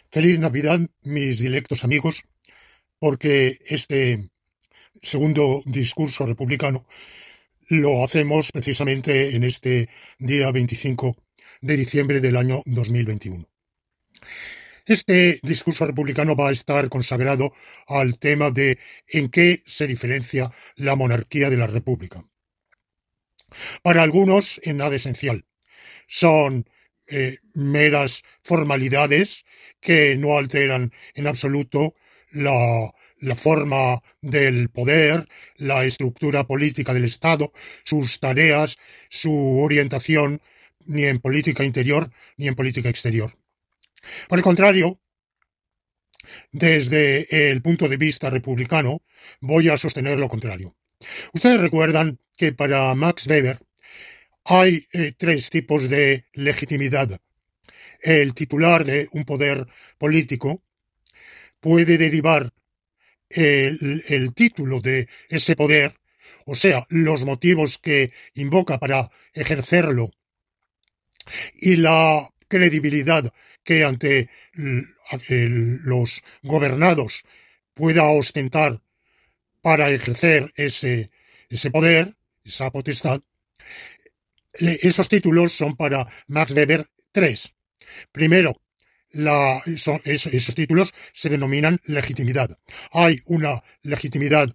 Feliz Navidad, mis dilectos amigos, porque este segundo discurso republicano lo hacemos precisamente en este día 25 de diciembre del año 2021. Este discurso republicano va a estar consagrado al tema de en qué se diferencia la monarquía de la república. Para algunos, en nada esencial. Son meras formalidades que no alteran en absoluto la forma del poder, la estructura política del Estado, sus tareas, su orientación, ni en política interior ni en política exterior. Por el contrario, desde el punto de vista republicano, voy a sostener lo contrario. Ustedes recuerdan que para Max Weber hay tres tipos de legitimidad. El titular de un poder político puede derivar el título de ese poder, o sea, los motivos que invoca para ejercerlo y la credibilidad que ante los gobernados pueda ostentar para ejercer ese poder, esa potestad. Esos títulos son para Max Weber tres. Primero, esos títulos se denominan legitimidad. Hay una legitimidad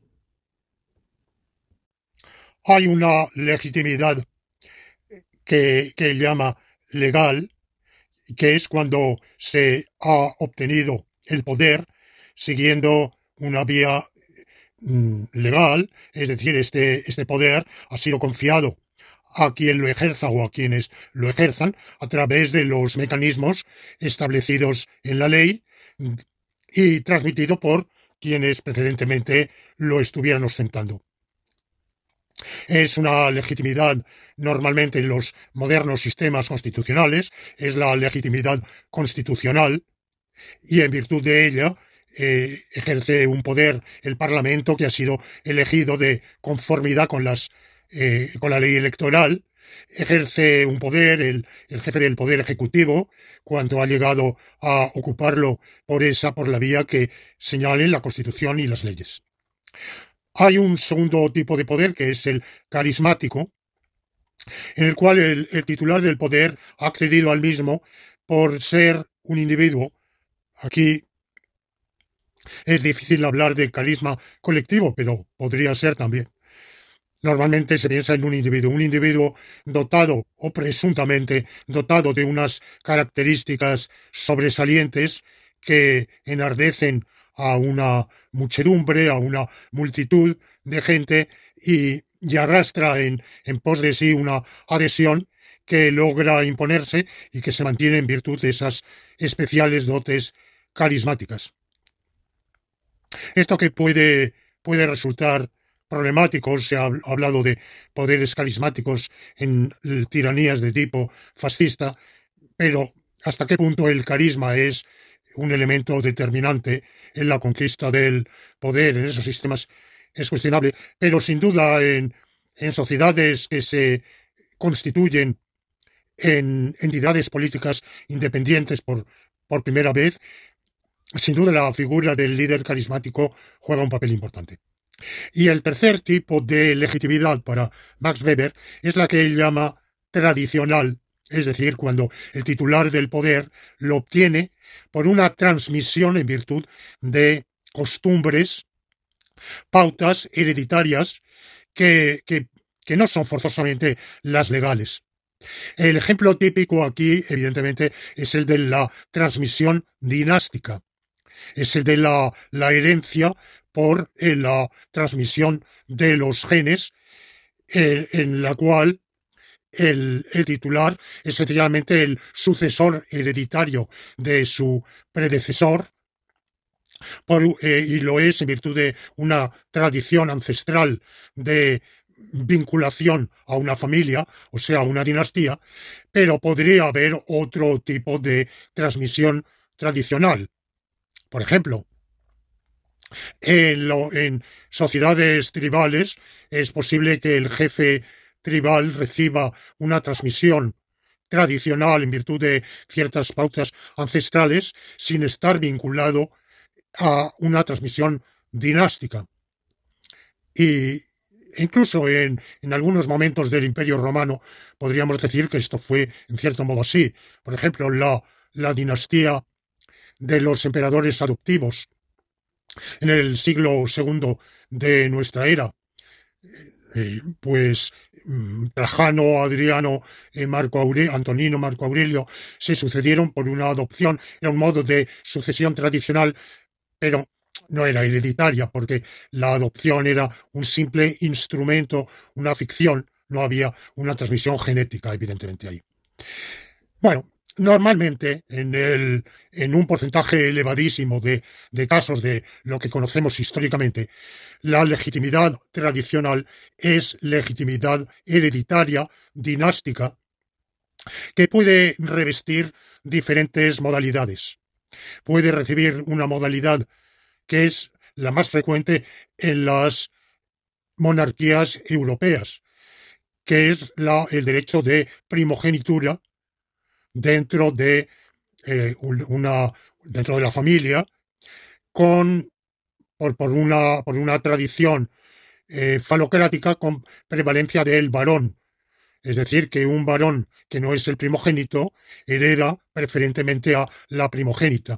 que llama legal, que es cuando se ha obtenido el poder siguiendo una vía legal, es decir, este poder ha sido confiado a quien lo ejerza o a quienes lo ejerzan a través de los mecanismos establecidos en la ley y transmitido por quienes precedentemente lo estuvieran ostentando. Es una legitimidad normalmente en los modernos sistemas constitucionales, es la legitimidad constitucional y en virtud de ella ejerce un poder el Parlamento que ha sido elegido de conformidad con la ley electoral, ejerce un poder el jefe del Poder Ejecutivo cuando ha llegado a ocuparlo por la vía que señalen la Constitución y las leyes. Hay un segundo tipo de poder que es el carismático, en el cual el titular del poder ha accedido al mismo por ser un individuo. Aquí es difícil hablar de carisma colectivo, pero podría ser también. Normalmente se piensa en un individuo dotado o presuntamente dotado de unas características sobresalientes que enardecen a una muchedumbre, a una multitud de gente y arrastra en pos de sí una adhesión que logra imponerse y que se mantiene en virtud de esas especiales dotes carismáticas. Esto que puede resultar problemático, se ha hablado de poderes carismáticos en tiranías de tipo fascista, pero ¿hasta qué punto el carisma es un elemento determinante en la conquista del poder en esos sistemas? Es cuestionable, pero sin duda en sociedades que se constituyen en entidades políticas independientes por primera vez, sin duda la figura del líder carismático juega un papel importante. Y el tercer tipo de legitimidad para Max Weber es la que él llama tradicional, es decir, cuando el titular del poder lo obtiene por una transmisión en virtud de costumbres, pautas hereditarias que no son forzosamente las legales. El ejemplo típico aquí, evidentemente, es el de la transmisión dinástica. Es el de la herencia por la transmisión de los genes, en la cual el titular es sencillamente el sucesor hereditario de su predecesor, y lo es en virtud de una tradición ancestral de vinculación a una familia, o sea, a una dinastía, pero podría haber otro tipo de transmisión tradicional. Por ejemplo, en sociedades tribales es posible que el jefe tribal reciba una transmisión tradicional en virtud de ciertas pautas ancestrales sin estar vinculado a una transmisión dinástica. Y incluso en algunos momentos del Imperio Romano podríamos decir que esto fue en cierto modo así. Por ejemplo, la dinastía de los emperadores adoptivos en el siglo II de nuestra era, pues Trajano, Adriano, Antonino, Marco Aurelio, se sucedieron por una adopción, era un modo de sucesión tradicional, pero no era hereditaria, porque la adopción era un simple instrumento, una ficción, no había una transmisión genética, evidentemente, ahí. Bueno, normalmente en un porcentaje elevadísimo de casos de lo que conocemos históricamente, la legitimidad tradicional es legitimidad hereditaria, dinástica, que puede revestir diferentes modalidades. Puede recibir una modalidad que es la más frecuente en las monarquías europeas, que es el derecho de primogenitura dentro de dentro de la familia, por una tradición falocrática con prevalencia del varón. Es decir, que un varón que no es el primogénito hereda preferentemente a la primogénita.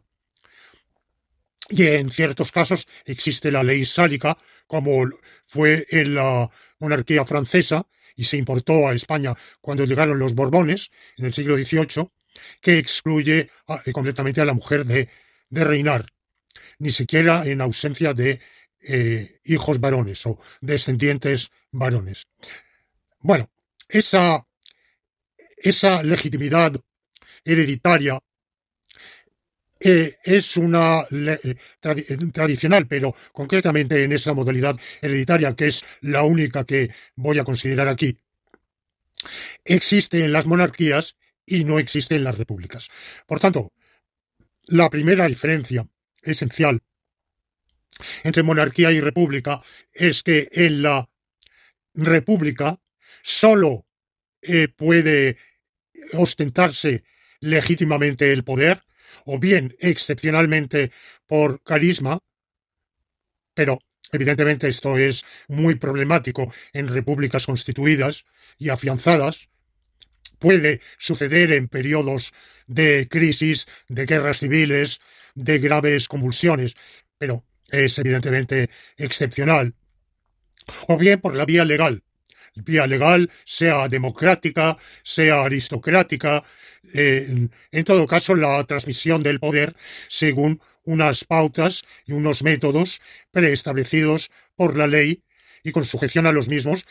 Y en ciertos casos existe la ley sálica, como fue en la monarquía francesa, y se importó a España cuando llegaron los Borbones, en el siglo XVIII, que excluye completamente a la mujer de reinar, ni siquiera en ausencia de hijos varones o descendientes varones. Bueno, esa legitimidad hereditaria es una tradicional, pero concretamente en esa modalidad hereditaria, que es la única que voy a considerar aquí, existe en las monarquías y no existe en las repúblicas. Por tanto, la primera diferencia esencial entre monarquía y república es que en la república solo puede ostentarse legítimamente el poder, o bien excepcionalmente por carisma, pero evidentemente esto es muy problemático en repúblicas constituidas y afianzadas. Puede suceder en periodos de crisis, de guerras civiles, de graves convulsiones, pero es evidentemente excepcional. O bien por la vía legal, sea democrática, sea aristocrática, en todo caso la transmisión del poder según unas pautas y unos métodos preestablecidos por la ley y con sujeción a los mismos,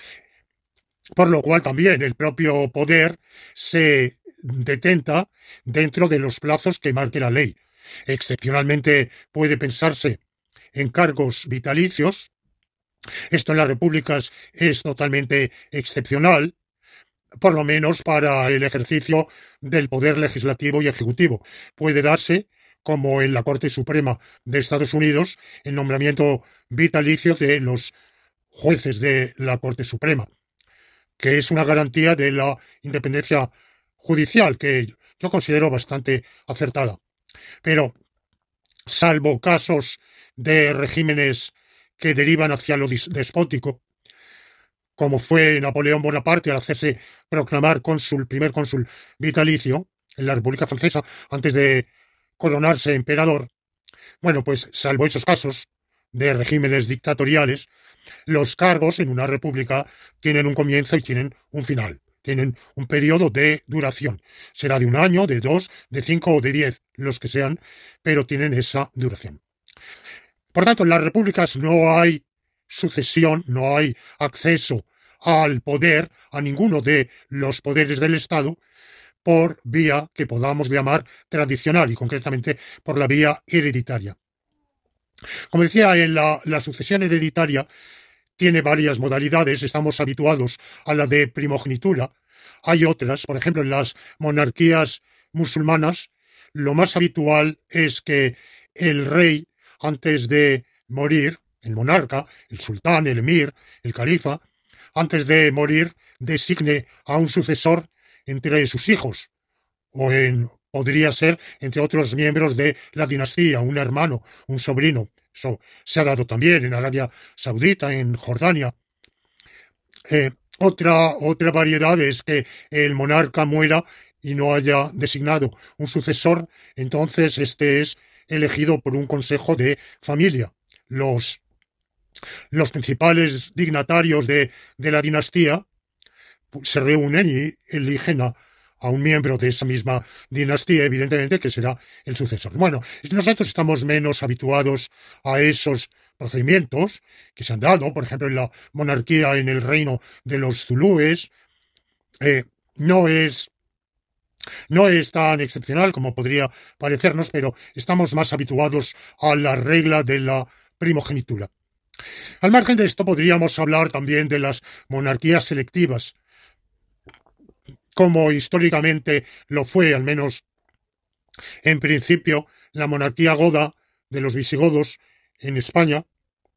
por lo cual también el propio poder se detenta dentro de los plazos que marque la ley. Excepcionalmente puede pensarse en cargos vitalicios. Esto en las repúblicas es totalmente excepcional, por lo menos para el ejercicio del poder legislativo y ejecutivo. Puede darse, como en la Corte Suprema de Estados Unidos, el nombramiento vitalicio de los jueces de la Corte Suprema, que es una garantía de la independencia judicial, que yo considero bastante acertada. Pero, salvo casos de regímenes que derivan hacia lo despótico, como fue Napoleón Bonaparte al hacerse proclamar primer cónsul vitalicio en la República Francesa antes de coronarse emperador. Bueno, pues salvo esos casos de regímenes dictatoriales, los cargos en una república tienen un comienzo y tienen un final. Tienen un periodo de duración. Será de 1 año, de 2, de 5 o de 10, los que sean, pero tienen esa duración. Por tanto, en las repúblicas no hay sucesión, no hay acceso al poder, a ninguno de los poderes del Estado, por vía que podamos llamar tradicional y concretamente por la vía hereditaria. Como decía, en la sucesión hereditaria tiene varias modalidades, estamos habituados a la de primogenitura. Hay otras, por ejemplo, en las monarquías musulmanas, lo más habitual es que el rey, antes de morir, el monarca, el sultán, el emir, el califa, antes de morir, designe a un sucesor entre sus hijos, podría ser entre otros miembros de la dinastía, un hermano, un sobrino. Eso se ha dado también en Arabia Saudita, en Jordania. Otra variedad es que el monarca muera y no haya designado un sucesor, entonces este es elegido por un consejo de familia. Los principales dignatarios de la dinastía se reúnen y eligen a un miembro de esa misma dinastía, evidentemente, que será el sucesor. Bueno, nosotros estamos menos habituados a esos procedimientos que se han dado, por ejemplo, en la monarquía en el reino de los zulúes. No es tan excepcional como podría parecernos, pero estamos más habituados a la regla de la primogenitura. Al margen de esto, podríamos hablar también de las monarquías selectivas, como históricamente lo fue, al menos en principio, la monarquía goda de los visigodos en España,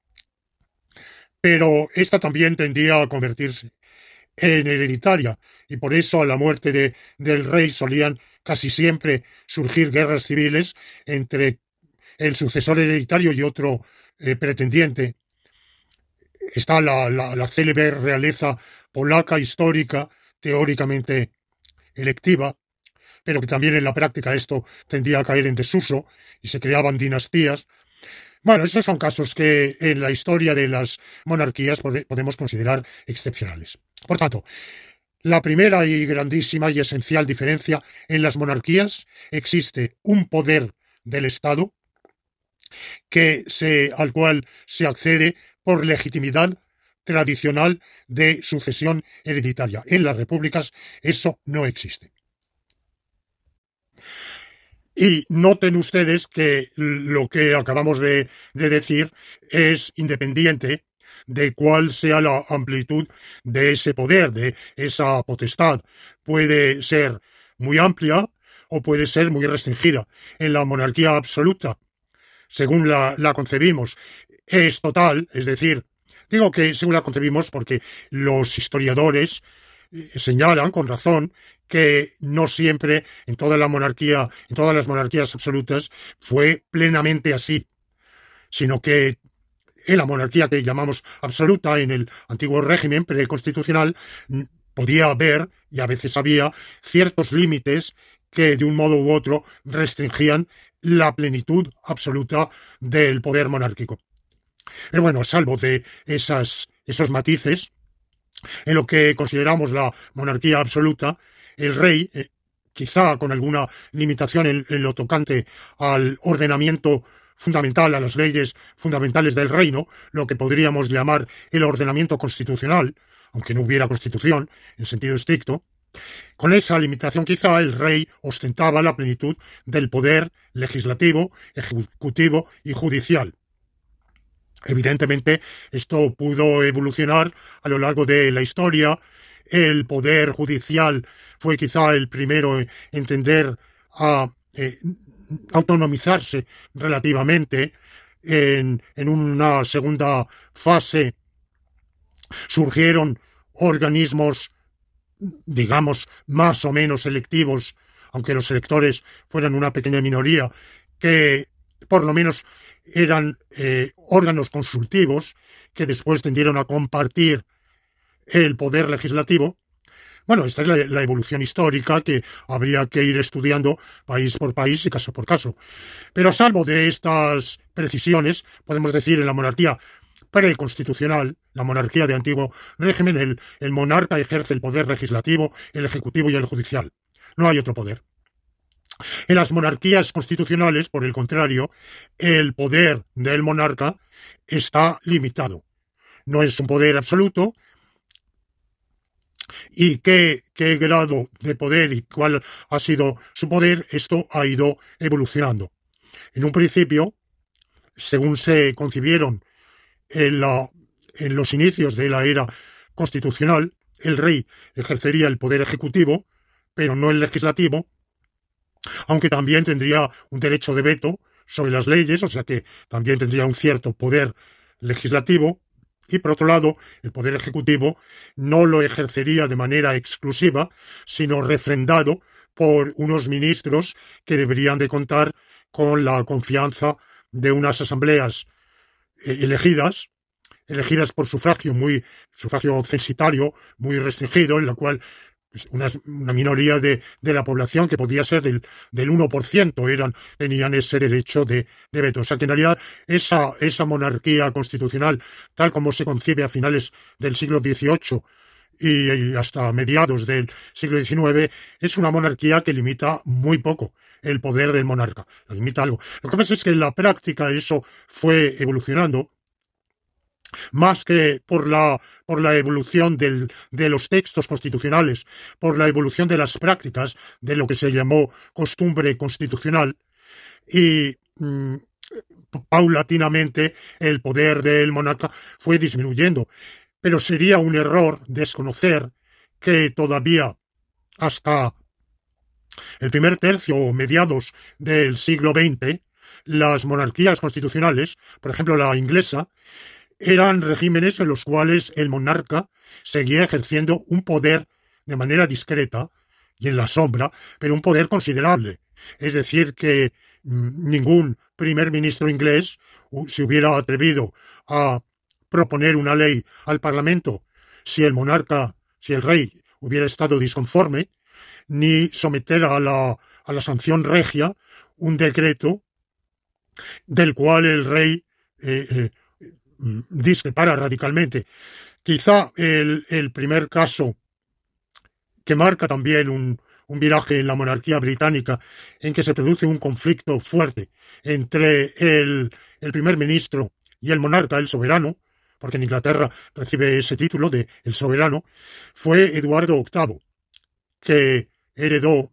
pero esta también tendía a convertirse en hereditaria, y por eso a la muerte del rey solían casi siempre surgir guerras civiles entre el sucesor hereditario y otro pretendiente. Está la célebre realeza polaca histórica, teóricamente electiva, pero que también en la práctica esto tendía a caer en desuso y se creaban dinastías. Bueno, esos son casos que en la historia de las monarquías podemos considerar excepcionales. Por tanto, la primera y grandísima y esencial diferencia en las monarquías: existe un poder del Estado al cual se accede por legitimidad tradicional de sucesión hereditaria. En las repúblicas eso no existe. Y noten ustedes que lo que acabamos de decir es independiente de cuál sea la amplitud de ese poder, de esa potestad. Puede ser muy amplia o puede ser muy restringida. En la monarquía absoluta, según la concebimos, es total, es decir, digo que según la concebimos porque los historiadores señalan con razón que no siempre en todas las monarquías absolutas fue plenamente así, sino que en la monarquía que llamamos absoluta, en el antiguo régimen preconstitucional, podía haber, y a veces había, ciertos límites que de un modo u otro restringían la plenitud absoluta del poder monárquico. Pero bueno, salvo de esos matices, en lo que consideramos la monarquía absoluta, el rey, quizá con alguna limitación en lo tocante al ordenamiento fundamental, a las leyes fundamentales del reino, lo que podríamos llamar el ordenamiento constitucional, aunque no hubiera constitución en sentido estricto, con esa limitación quizá el rey ostentaba la plenitud del poder legislativo, ejecutivo y judicial. Evidentemente, esto pudo evolucionar a lo largo de la historia. El poder judicial fue quizá el primero en tender a autonomizarse relativamente. En una segunda fase surgieron organismos, digamos, más o menos selectivos, aunque los electores fueran una pequeña minoría, que por lo menos eran órganos consultivos que después tendieron a compartir el poder legislativo. Bueno, esta es la evolución histórica que habría que ir estudiando país por país y caso por caso. Pero a salvo de estas precisiones, podemos decir en la monarquía preconstitucional, la monarquía de antiguo régimen, el monarca ejerce el poder legislativo, el ejecutivo y el judicial. No hay otro poder. En las monarquías constitucionales, por el contrario, el poder del monarca está limitado. No es un poder absoluto. ¿Y qué grado de poder y cuál ha sido su poder? Esto ha ido evolucionando. En un principio, según se concibieron en los inicios de la era constitucional, el rey ejercería el poder ejecutivo, pero no el legislativo, aunque también tendría un derecho de veto sobre las leyes, o sea que también tendría un cierto poder legislativo. Y por otro lado, el poder ejecutivo no lo ejercería de manera exclusiva, sino refrendado por unos ministros que deberían de contar con la confianza de unas asambleas elegidas por sufragio censitario muy restringido, en la cual pues, una minoría de la población, que podía ser del 1%, tenían ese derecho de veto. O sea que en realidad esa monarquía constitucional, tal como se concibe a finales del siglo XVIII y hasta mediados del siglo XIX, es una monarquía que limita muy poco el poder del monarca. Lo limita algo. Lo que pasa es que en la práctica eso fue evolucionando, más que por la evolución de los textos constitucionales, por la evolución de las prácticas, de lo que se llamó costumbre constitucional, y paulatinamente el poder del monarca fue disminuyendo. Pero sería un error desconocer que todavía hasta el primer tercio o mediados del siglo XX, las monarquías constitucionales, por ejemplo la inglesa, eran regímenes en los cuales el monarca seguía ejerciendo un poder de manera discreta y en la sombra, pero un poder considerable. Es decir, que ningún primer ministro inglés se hubiera atrevido a proponer una ley al Parlamento si el rey hubiera estado disconforme, ni someter a la sanción regia un decreto del cual el rey discrepara radicalmente. Quizá el primer caso que marca también un viraje en la monarquía británica, en que se produce un conflicto fuerte entre el primer ministro y el monarca, el soberano, porque en Inglaterra recibe ese título de el soberano, fue Eduardo VIII, que heredó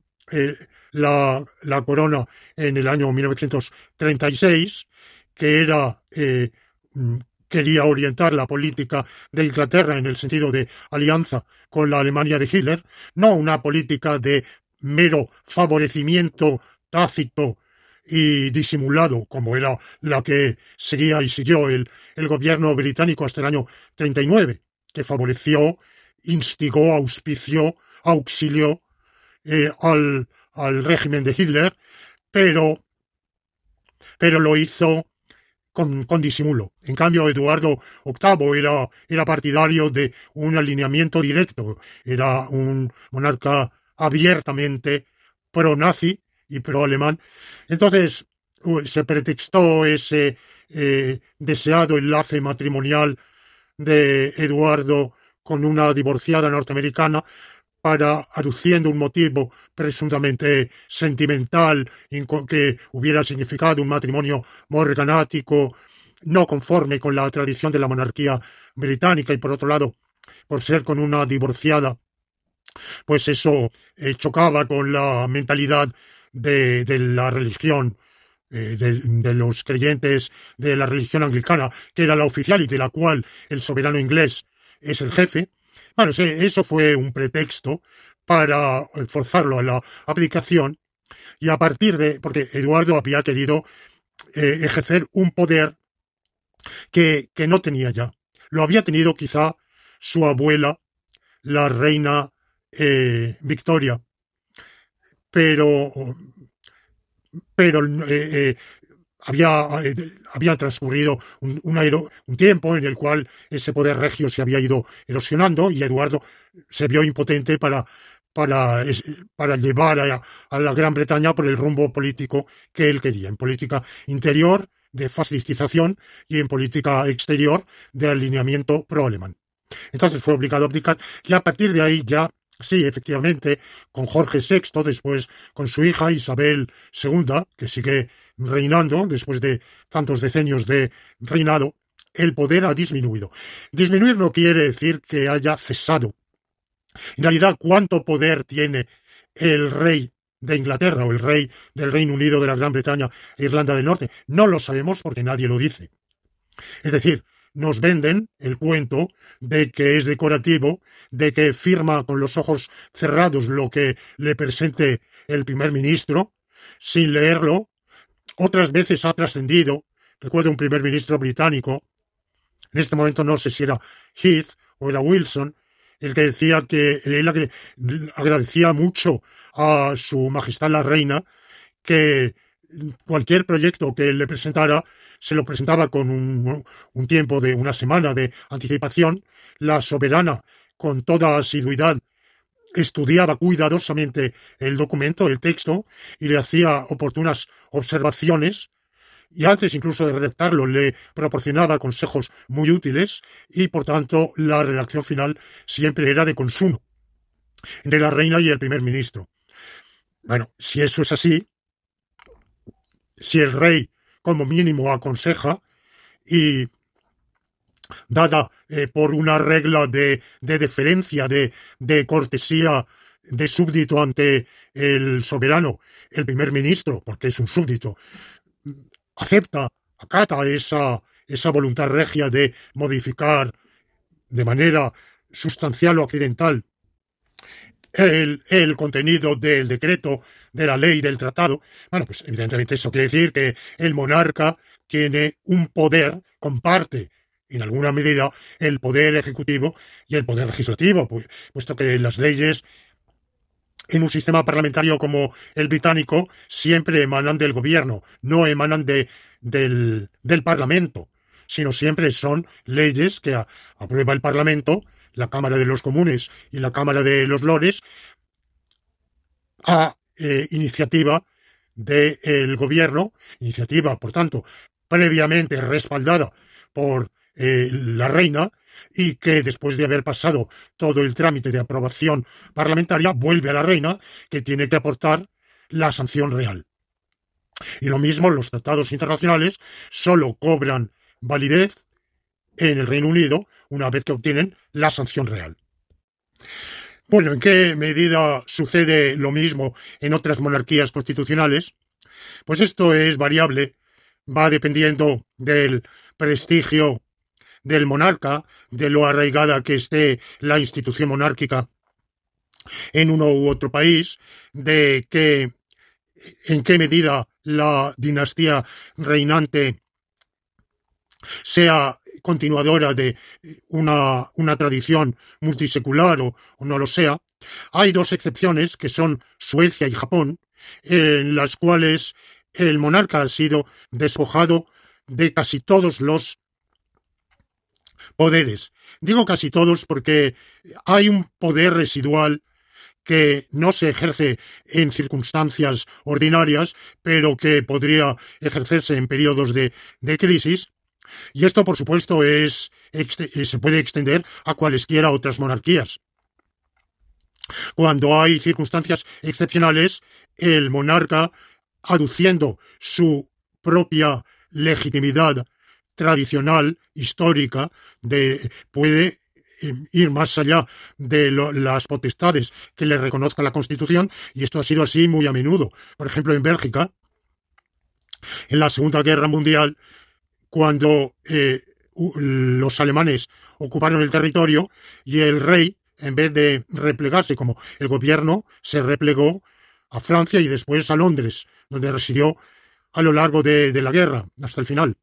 la corona en el año 1936, que quería orientar la política de Inglaterra en el sentido de alianza con la Alemania de Hitler, no una política de mero favorecimiento tácito y disimulado, como era la que seguía y siguió el gobierno británico hasta el año 39, que favoreció, instigó, auspició, auxilió al régimen de Hitler, pero lo hizo con disimulo. En cambio, Eduardo VIII era partidario de un alineamiento directo, era un monarca abiertamente pro-nazi y pro-alemán. Entonces, se pretextó ese deseado enlace matrimonial de Eduardo con una divorciada norteamericana, aduciendo un motivo presuntamente sentimental, que hubiera significado un matrimonio morganático, no conforme con la tradición de la monarquía británica, y por otro lado, por ser con una divorciada, pues eso chocaba con la mentalidad de la religión, de los creyentes de la religión anglicana, que era la oficial y de la cual el soberano inglés es el jefe. Bueno, eso fue un pretexto para forzarlo a la abdicación, y a partir porque Eduardo había querido ejercer un poder que no tenía ya. Lo había tenido quizá su abuela, la reina Victoria, pero había transcurrido un tiempo en el cual ese poder regio se había ido erosionando, y Eduardo se vio impotente para llevar a la Gran Bretaña por el rumbo político que él quería, en política interior de fascistización y en política exterior de alineamiento pro-alemán. Entonces fue obligado a abdicar, y a partir de ahí ya, sí, efectivamente, con Jorge VI, después con su hija Isabel II, que sigue reinando después de tantos decenios de reinado, el poder ha disminuido. Disminuir no quiere decir que haya cesado. En realidad, ¿cuánto poder tiene el rey de Inglaterra o el rey del Reino Unido, de la Gran Bretaña e Irlanda del Norte? No lo sabemos porque nadie lo dice. Es decir, nos venden el cuento de que es decorativo, de que firma con los ojos cerrados lo que le presente el primer ministro, sin leerlo. Otras veces ha trascendido. Recuerdo un primer ministro británico, en este momento no sé si era Heath o era Wilson, el que decía que él agradecía mucho a su majestad la reina que cualquier proyecto que le presentara se lo presentaba con un tiempo de una semana de anticipación. La soberana, con toda asiduidad, estudiaba cuidadosamente el documento, el texto, y le hacía oportunas observaciones, y antes incluso de redactarlo le proporcionaba consejos muy útiles, y por tanto la redacción final siempre era de consumo de la reina y el primer ministro. Bueno, si eso es así, si el rey como mínimo aconseja y dada por una regla de deferencia, de cortesía de súbdito ante el soberano, el primer ministro, porque es un súbdito, acepta, acata esa voluntad regia de modificar de manera sustancial o accidental el contenido del decreto, de la ley, del tratado. Bueno, pues evidentemente eso quiere decir que el monarca tiene un poder, comparte en alguna medida el poder ejecutivo y el poder legislativo, puesto que las leyes en un sistema parlamentario como el británico siempre emanan del gobierno, no emanan del Parlamento, sino siempre son leyes que aprueba el Parlamento, la Cámara de los Comunes y la Cámara de los Lores, a iniciativa del gobierno, iniciativa, por tanto, previamente respaldada por la reina, y que después de haber pasado todo el trámite de aprobación parlamentaria vuelve a la reina, que tiene que aportar la sanción real. Y lo mismo, los tratados internacionales solo cobran validez en el Reino Unido una vez que obtienen la sanción real. Bueno, ¿en qué medida sucede lo mismo en otras monarquías constitucionales? Pues esto es variable, va dependiendo del prestigio del monarca, de lo arraigada que esté la institución monárquica en uno u otro país, de en qué medida la dinastía reinante sea continuadora de una tradición multisecular o no lo sea. Hay dos excepciones, que son Suecia y Japón, en las cuales el monarca ha sido despojado de casi todos los poderes. Digo casi todos porque hay un poder residual que no se ejerce en circunstancias ordinarias, pero que podría ejercerse en periodos de crisis. Y esto, por supuesto, se puede extender a cualesquiera otras monarquías. Cuando hay circunstancias excepcionales, el monarca, aduciendo su propia legitimidad tradicional, histórica, puede ir más allá de las potestades que le reconozca la Constitución, y esto ha sido así muy a menudo. Por ejemplo, en Bélgica, en la Segunda Guerra Mundial, cuando los alemanes ocuparon el territorio y el rey, en vez de replegarse como el gobierno, se replegó a Francia y después a Londres, donde residió a lo largo de la guerra, hasta el final.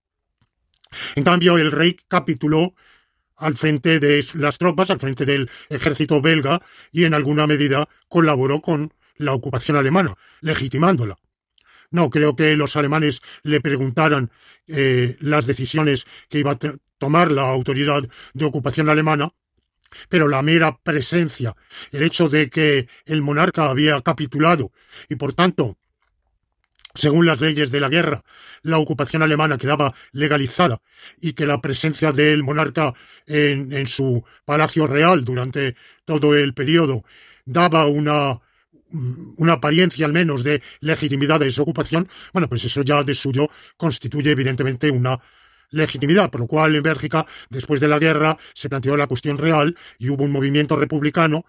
En cambio, el rey capituló al frente de las tropas, al frente del ejército belga, y en alguna medida colaboró con la ocupación alemana, legitimándola. No creo que los alemanes le preguntaran las decisiones que iba a tomar la autoridad de ocupación alemana, pero la mera presencia, el hecho de que el monarca había capitulado y, por tanto, según las leyes de la guerra, la ocupación alemana quedaba legalizada, y que la presencia del monarca en su palacio real durante todo el periodo daba una apariencia al menos de legitimidad de esa ocupación, bueno, pues eso ya de suyo constituye evidentemente una legitimidad, por lo cual en Bélgica, después de la guerra, se planteó la cuestión real y hubo un movimiento republicano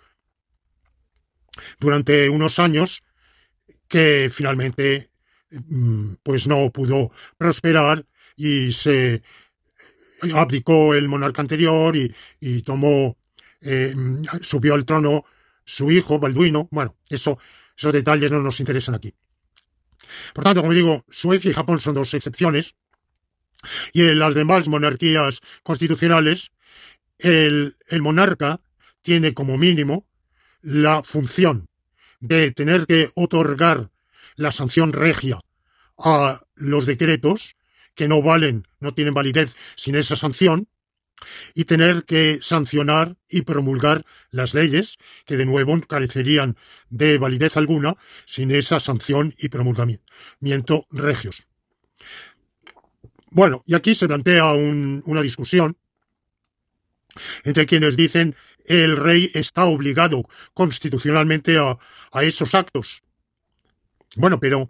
durante unos años que finalmente pues no pudo prosperar, y se abdicó el monarca anterior y tomó, subió al trono su hijo, Balduino. Bueno, esos detalles no nos interesan aquí. Por tanto, como digo, Suecia y Japón son dos excepciones, y en las demás monarquías constitucionales el monarca tiene como mínimo la función de tener que otorgar la sanción regia a los decretos que no valen, no tienen validez sin esa sanción, y tener que sancionar y promulgar las leyes que de nuevo carecerían de validez alguna sin esa sanción y promulgamiento regios. Bueno, y aquí se plantea una discusión entre quienes dicen el rey está obligado constitucionalmente a esos actos. Bueno, pero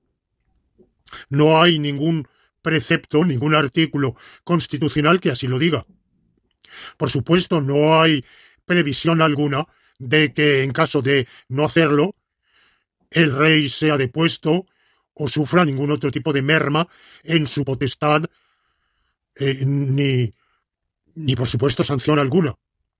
no hay ningún precepto, ningún artículo constitucional que así lo diga. Por supuesto, no hay previsión alguna de que en caso de no hacerlo, el rey sea depuesto o sufra ningún otro tipo de merma en su potestad, ni por supuesto sanción alguna.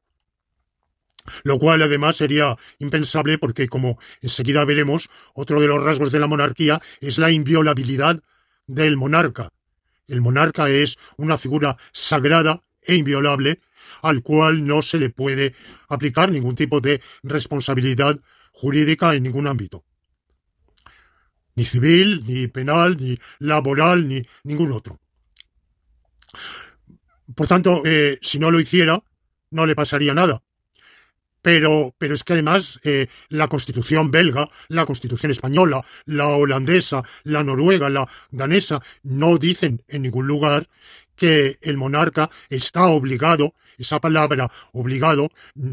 Lo cual además sería impensable porque, como enseguida veremos, otro de los rasgos de la monarquía es la inviolabilidad del monarca. El monarca es una figura sagrada e inviolable al cual no se le puede aplicar ningún tipo de responsabilidad jurídica en ningún ámbito. Ni civil, ni penal, ni laboral, ni ningún otro. Por tanto, si no lo hiciera, no le pasaría nada. Pero es que además la Constitución belga, la Constitución española, la holandesa, la noruega, la danesa, no dicen en ningún lugar que el monarca está obligado, esa palabra obligado,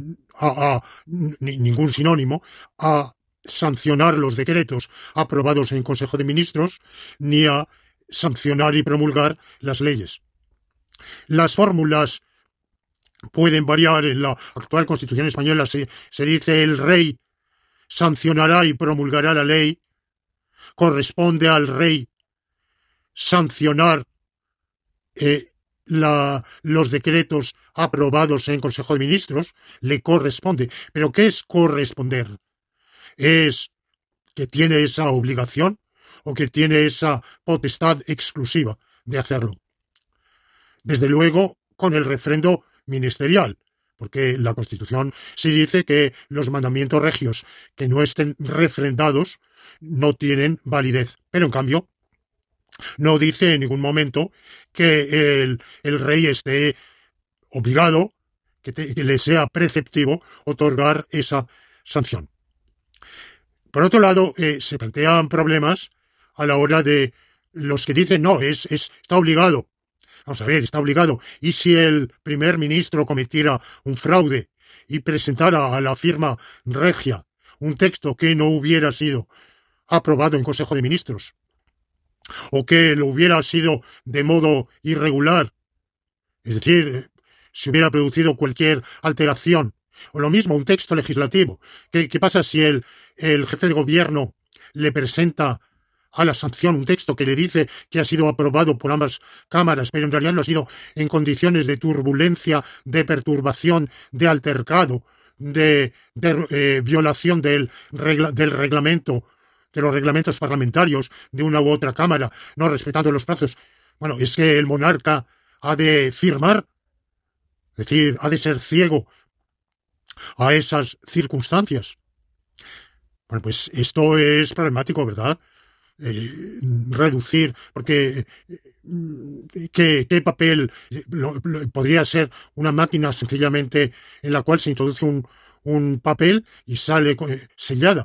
ningún sinónimo, a sancionar los decretos aprobados en Consejo de Ministros, ni a sancionar y promulgar las leyes. Las fórmulas pueden variar. En la actual Constitución española se dice el rey sancionará y promulgará la ley. Corresponde al rey sancionar los decretos aprobados en Consejo de Ministros. Le corresponde. ¿Pero qué es corresponder? ¿Es que tiene esa obligación o que tiene esa potestad exclusiva de hacerlo? Desde luego, con el refrendo ministerial, porque la Constitución sí dice que los mandamientos regios que no estén refrendados no tienen validez. Pero en cambio, no dice en ningún momento que el rey esté obligado, que le sea preceptivo otorgar esa sanción. Por otro lado, se plantean problemas a la hora de los que dicen no, está obligado. Vamos a ver, está obligado. ¿Y si el primer ministro cometiera un fraude y presentara a la firma regia un texto que no hubiera sido aprobado en Consejo de Ministros? ¿O que lo hubiera sido de modo irregular? Es decir, si hubiera producido cualquier alteración. O lo mismo, un texto legislativo. ¿Qué pasa si el jefe de gobierno le presenta a la sanción un texto que le dice que ha sido aprobado por ambas cámaras, pero en realidad no ha sido en condiciones de turbulencia, de perturbación, de altercado, de violación del reglamento, de los reglamentos parlamentarios de una u otra cámara, no respetando los plazos? Bueno, es que el monarca ha de firmar, es decir, ha de ser ciego a esas circunstancias. Bueno, pues esto es problemático, ¿verdad? Reducir, porque ¿qué papel? Podría ser una máquina sencillamente en la cual se introduce un papel y sale sellada.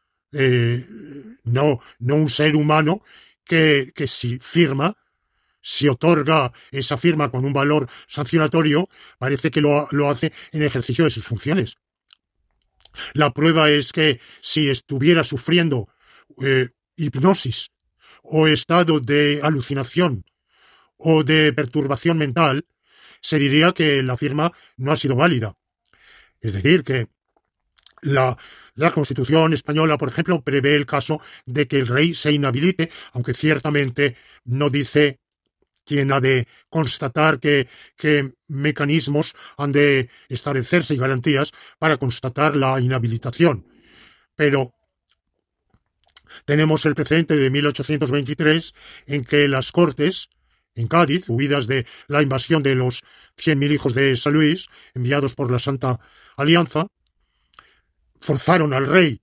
No un ser humano que si firma, si otorga esa firma con un valor sancionatorio, parece que lo hace en ejercicio de sus funciones. La prueba es que si estuviera sufriendo hipnosis o estado de alucinación o de perturbación mental, se diría que la firma no ha sido válida. Es decir, que la Constitución española, por ejemplo, prevé el caso de que el rey se inhabilite, aunque ciertamente no dice quién ha de constatar qué mecanismos han de establecerse y garantías para constatar la inhabilitación. Pero tenemos el precedente de 1823 en que las Cortes, en Cádiz, huidas de la invasión de los 100.000 hijos de San Luis, enviados por la Santa Alianza, forzaron al rey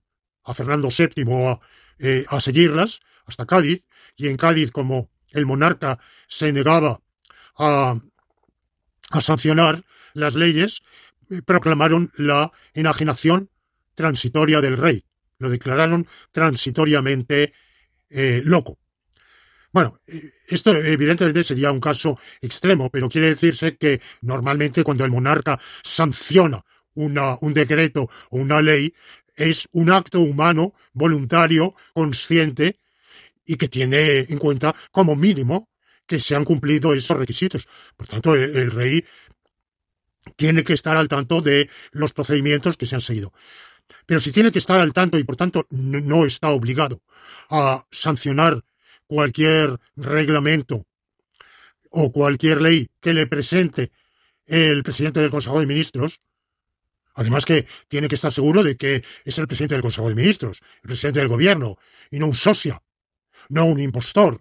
a Fernando VII a seguirlas hasta Cádiz, y en Cádiz, como el monarca se negaba a sancionar las leyes, proclamaron la enajenación transitoria del rey. Lo declararon transitoriamente loco. Bueno, esto evidentemente sería un caso extremo, pero quiere decirse que normalmente cuando el monarca sanciona un decreto o una ley, es un acto humano, voluntario, consciente, y que tiene en cuenta como mínimo que se han cumplido esos requisitos. Por tanto, el rey tiene que estar al tanto de los procedimientos que se han seguido. Pero si tiene que estar al tanto y por tanto no está obligado a sancionar cualquier reglamento o cualquier ley que le presente el presidente del Consejo de Ministros, además que tiene que estar seguro de que es el presidente del Consejo de Ministros, el presidente del gobierno, y no un socia, no un impostor.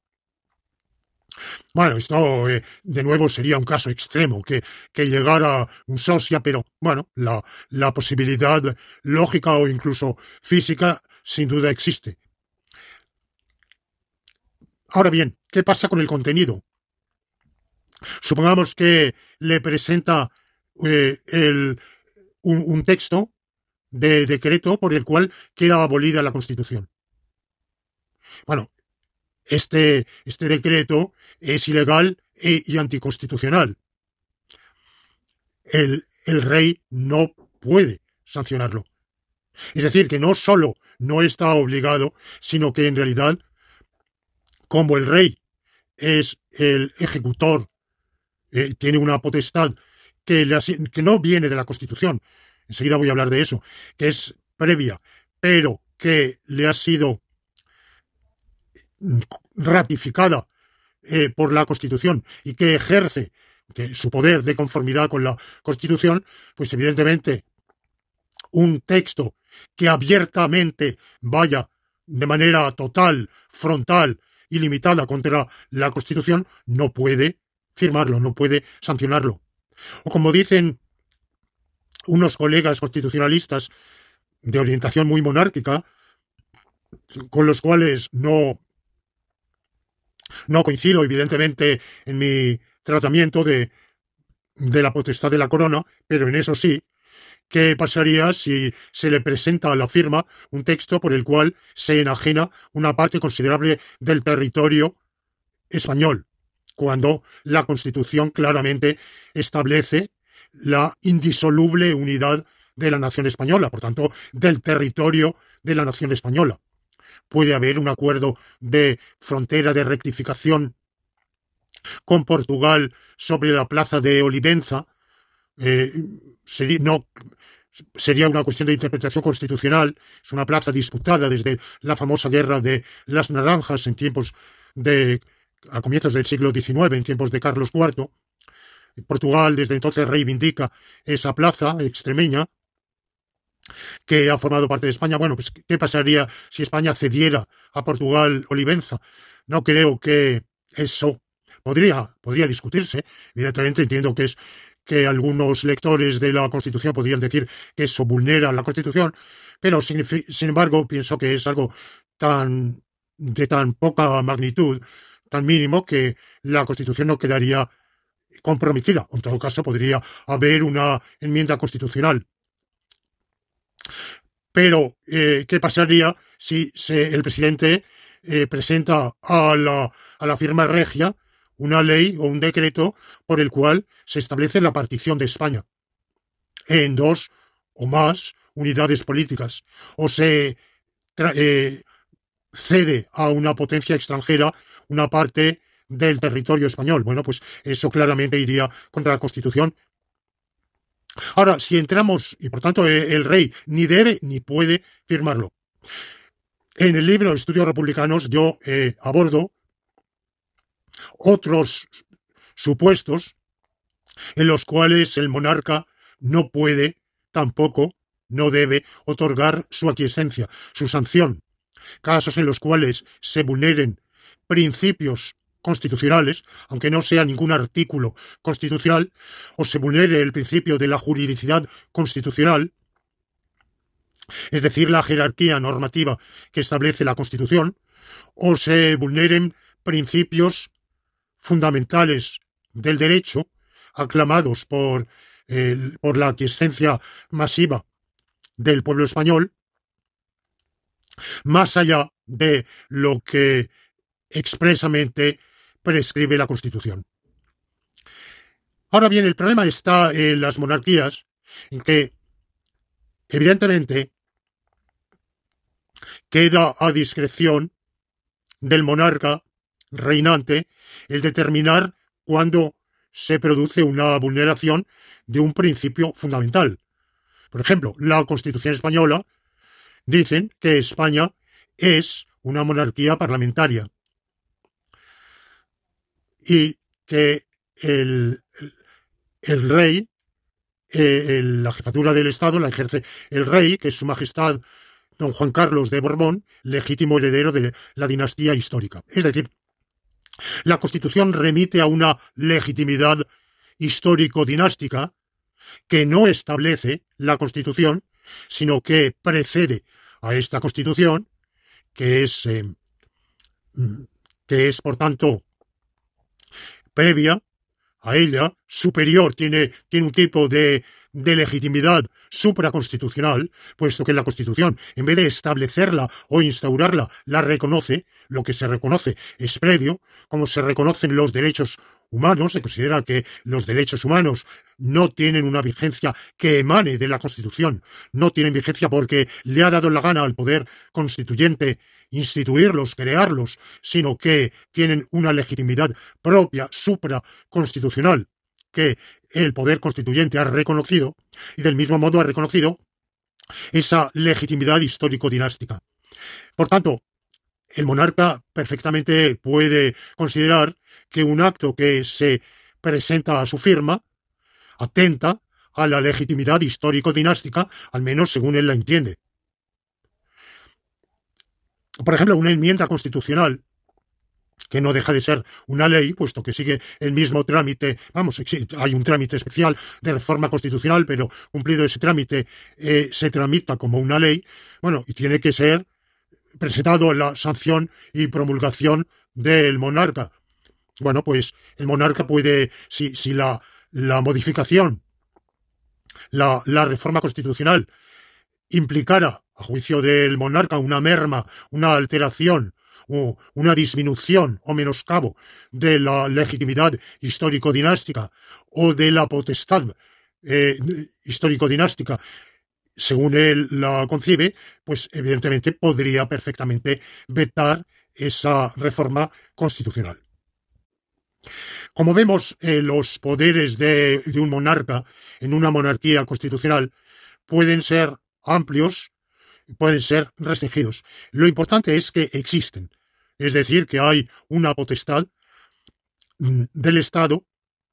Bueno, esto de nuevo sería un caso extremo, que llegara un socia, pero bueno, la posibilidad lógica o incluso física sin duda existe. Ahora bien, ¿qué pasa con el contenido? Supongamos que le presenta un texto de decreto por el cual queda abolida la Constitución. Bueno, este decreto es ilegal y anticonstitucional. El rey no puede sancionarlo. Es decir, que no solo no está obligado, sino que en realidad, como el rey es el ejecutor, tiene una potestad que no viene de la Constitución, enseguida voy a hablar de eso, que es previa, pero que le ha sido ratificada por la Constitución y que ejerce su poder de conformidad con la Constitución, pues evidentemente un texto que abiertamente vaya de manera total, frontal y limitada contra la Constitución no puede firmarlo, no puede sancionarlo. O como dicen unos colegas constitucionalistas de orientación muy monárquica, con los cuales no coincido evidentemente en mi tratamiento de la potestad de la corona, pero en eso sí, ¿qué pasaría si se le presenta a la firma un texto por el cual se enajena una parte considerable del territorio español, cuando la Constitución claramente establece la indisoluble unidad de la nación española, por tanto, del territorio de la nación española? Puede haber un acuerdo de frontera de rectificación con Portugal sobre la plaza de Olivenza. Sería una cuestión de interpretación constitucional. Es una plaza disputada desde la famosa guerra de las Naranjas a comienzos del siglo XIX, en tiempos de Carlos IV. Portugal desde entonces reivindica esa plaza extremeña que ha formado parte de España. Bueno, pues ¿qué pasaría si España cediera a Portugal Olivenza? No creo que eso podría discutirse. Evidentemente entiendo que algunos lectores de la Constitución podrían decir que eso vulnera la Constitución, pero sin embargo pienso que es algo de tan poca magnitud, tan mínimo, que la Constitución no quedaría comprometida. En todo caso, podría haber una enmienda constitucional. Pero, ¿qué pasaría si el presidente presenta a la firma regia una ley o un decreto por el cual se establece la partición de España en dos o más unidades políticas, o se cede a una potencia extranjera una parte del territorio español? Bueno, pues eso claramente iría contra la Constitución. Ahora, si entramos, y por tanto el rey ni debe ni puede firmarlo. En el libro Estudios Republicanos yo abordo otros supuestos en los cuales el monarca no puede, tampoco, no debe otorgar su aquiescencia, su sanción. Casos en los cuales se vulneren principios constitucionales, aunque no sea ningún artículo constitucional, o se vulnere el principio de la juridicidad constitucional, es decir, la jerarquía normativa que establece la Constitución, o se vulneren principios fundamentales del derecho aclamados por la aquiescencia masiva del pueblo español, más allá de lo que expresamente prescribe la Constitución. Ahora bien, el problema está en las monarquías, en que, evidentemente, queda a discreción del monarca reinante el determinar cuándo se produce una vulneración de un principio fundamental. Por ejemplo, la Constitución española dicen que España es una monarquía parlamentaria y que el rey, la jefatura del Estado la ejerce el rey, que es su majestad don Juan Carlos de Borbón, legítimo heredero de la dinastía histórica. Es decir, la Constitución remite a una legitimidad histórico-dinástica que no establece la Constitución, sino que precede a esta Constitución, que es por tanto, previa a ella, superior, tiene un tipo de legitimidad supraconstitucional, puesto que la Constitución, en vez de establecerla o instaurarla, la reconoce. Lo que se reconoce es previo, como se reconocen los derechos humanos. Se considera que los derechos humanos no tienen una vigencia que emane de la Constitución, no tienen vigencia porque le ha dado la gana al poder constituyente instituirlos, crearlos, sino que tienen una legitimidad propia, supraconstitucional, que el poder constituyente ha reconocido, y del mismo modo ha reconocido esa legitimidad histórico-dinástica. Por tanto, el monarca perfectamente puede considerar que un acto que se presenta a su firma atenta a la legitimidad histórico-dinástica, al menos según él la entiende. Por ejemplo, una enmienda constitucional, que no deja de ser una ley, puesto que sigue el mismo trámite. Hay un trámite especial de reforma constitucional, pero cumplido ese trámite, se tramita como una ley, y tiene que ser presentado la sanción y promulgación del monarca. Pues el monarca puede, si la modificación, la reforma constitucional implicara, a juicio del monarca, una merma, una alteración o una disminución o menoscabo de la legitimidad histórico-dinástica o de la potestad histórico-dinástica, según él la concibe, pues evidentemente podría perfectamente vetar esa reforma constitucional. Como vemos, los poderes de un monarca en una monarquía constitucional pueden ser amplios, pueden ser restringidos. Lo importante es que existen, es decir, que hay una potestad del Estado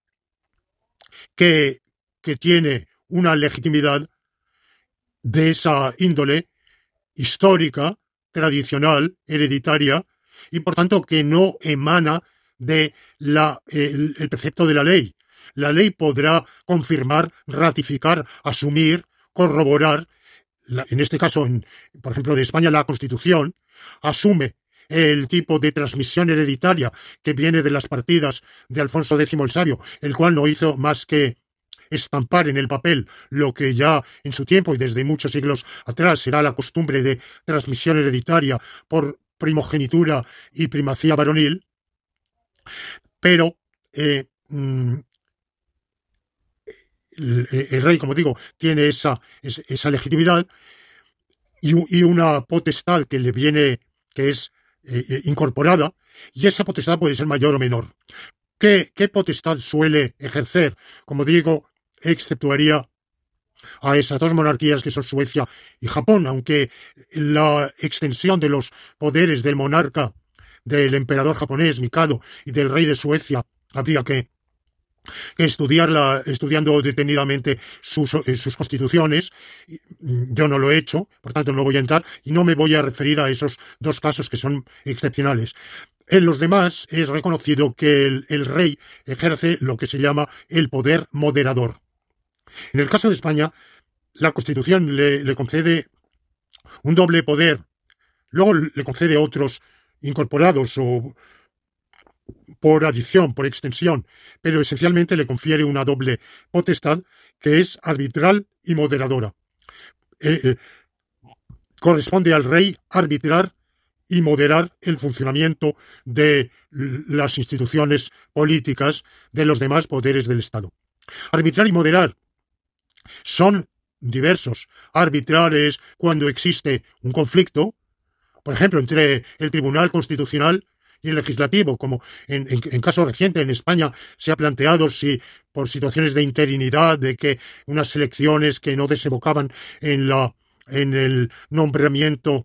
que tiene una legitimidad de esa índole histórica, tradicional, hereditaria, y por tanto que no emana de el precepto de la ley. La ley podrá confirmar, ratificar, asumir, corroborar. En este caso, por ejemplo, de España, la Constitución asume el tipo de transmisión hereditaria que viene de las partidas de Alfonso X el Sabio, el cual no hizo más que estampar en el papel lo que ya en su tiempo y desde muchos siglos atrás será la costumbre de transmisión hereditaria por primogenitura y primacía varonil, pero el rey, como digo, tiene esa legitimidad y una potestad que le viene, que es incorporada, y esa potestad puede ser mayor o menor. ¿Qué potestad suele ejercer? Como digo, exceptuaría a esas dos monarquías que son Suecia y Japón, aunque la extensión de los poderes del monarca, del emperador japonés Mikado y del rey de Suecia habría que estudiando detenidamente sus constituciones. Yo no lo he hecho, por tanto no voy a entrar y no me voy a referir a esos dos casos que son excepcionales. En los demás es reconocido que el rey ejerce lo que se llama el poder moderador. En el caso de España, la Constitución le concede un doble poder. Luego le concede otros incorporados o por adición, por extensión, pero esencialmente le confiere una doble potestad que es arbitral y moderadora. Corresponde al rey arbitrar y moderar el funcionamiento de las instituciones políticas de los demás poderes del Estado. Arbitrar y moderar son diversos. Arbitrar es cuando existe un conflicto, por ejemplo, entre el Tribunal Constitucional y el Legislativo, como en caso reciente en España se ha planteado si por situaciones de interinidad, de que unas elecciones que no desembocaban en el nombramiento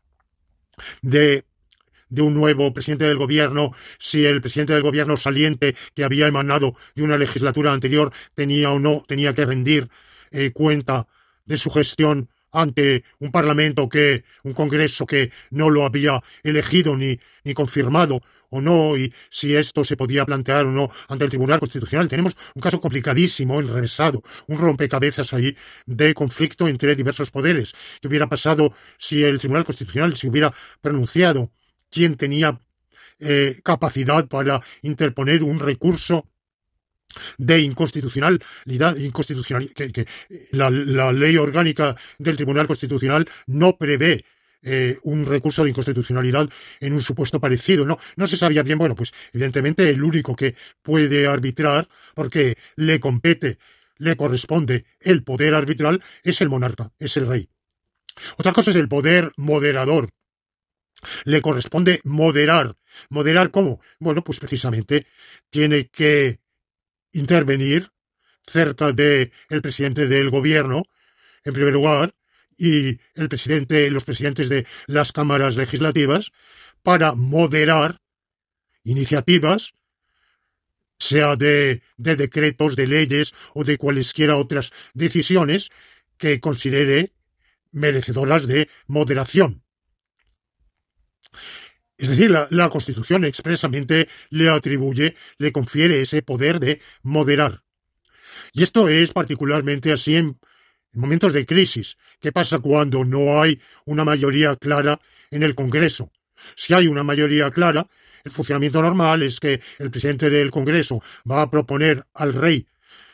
de un nuevo presidente del gobierno, si el presidente del gobierno saliente que había emanado de una legislatura anterior tenía o no tenía que rendir cuenta de su gestión ante un parlamento un congreso que no lo había elegido ni confirmado o no, y si esto se podía plantear o no ante el Tribunal Constitucional. Tenemos un caso complicadísimo, enrevesado, un rompecabezas ahí de conflicto entre diversos poderes. ¿Qué hubiera pasado si el Tribunal Constitucional se hubiera pronunciado? ¿Quién tenía capacidad para interponer un recurso de inconstitucionalidad, que la ley orgánica del Tribunal Constitucional no prevé un recurso de inconstitucionalidad en un supuesto parecido? No se sabía bien. Bueno, pues evidentemente el único que puede arbitrar, porque le corresponde el poder arbitral, es el monarca, es el rey. Otra cosa es el poder moderador. Le corresponde moderar. ¿Moderar cómo? Bueno, pues precisamente tiene que intervenir cerca del presidente del gobierno, en primer lugar, y los presidentes de las cámaras legislativas, para moderar iniciativas, sea de decretos, de leyes o de cualesquiera otras decisiones que considere merecedoras de moderación. Es decir, la Constitución expresamente le confiere ese poder de moderar. Y esto es particularmente así en momentos de crisis. ¿Qué pasa cuando no hay una mayoría clara en el Congreso? Si hay una mayoría clara, el funcionamiento normal es que el presidente del Congreso va a proponer al rey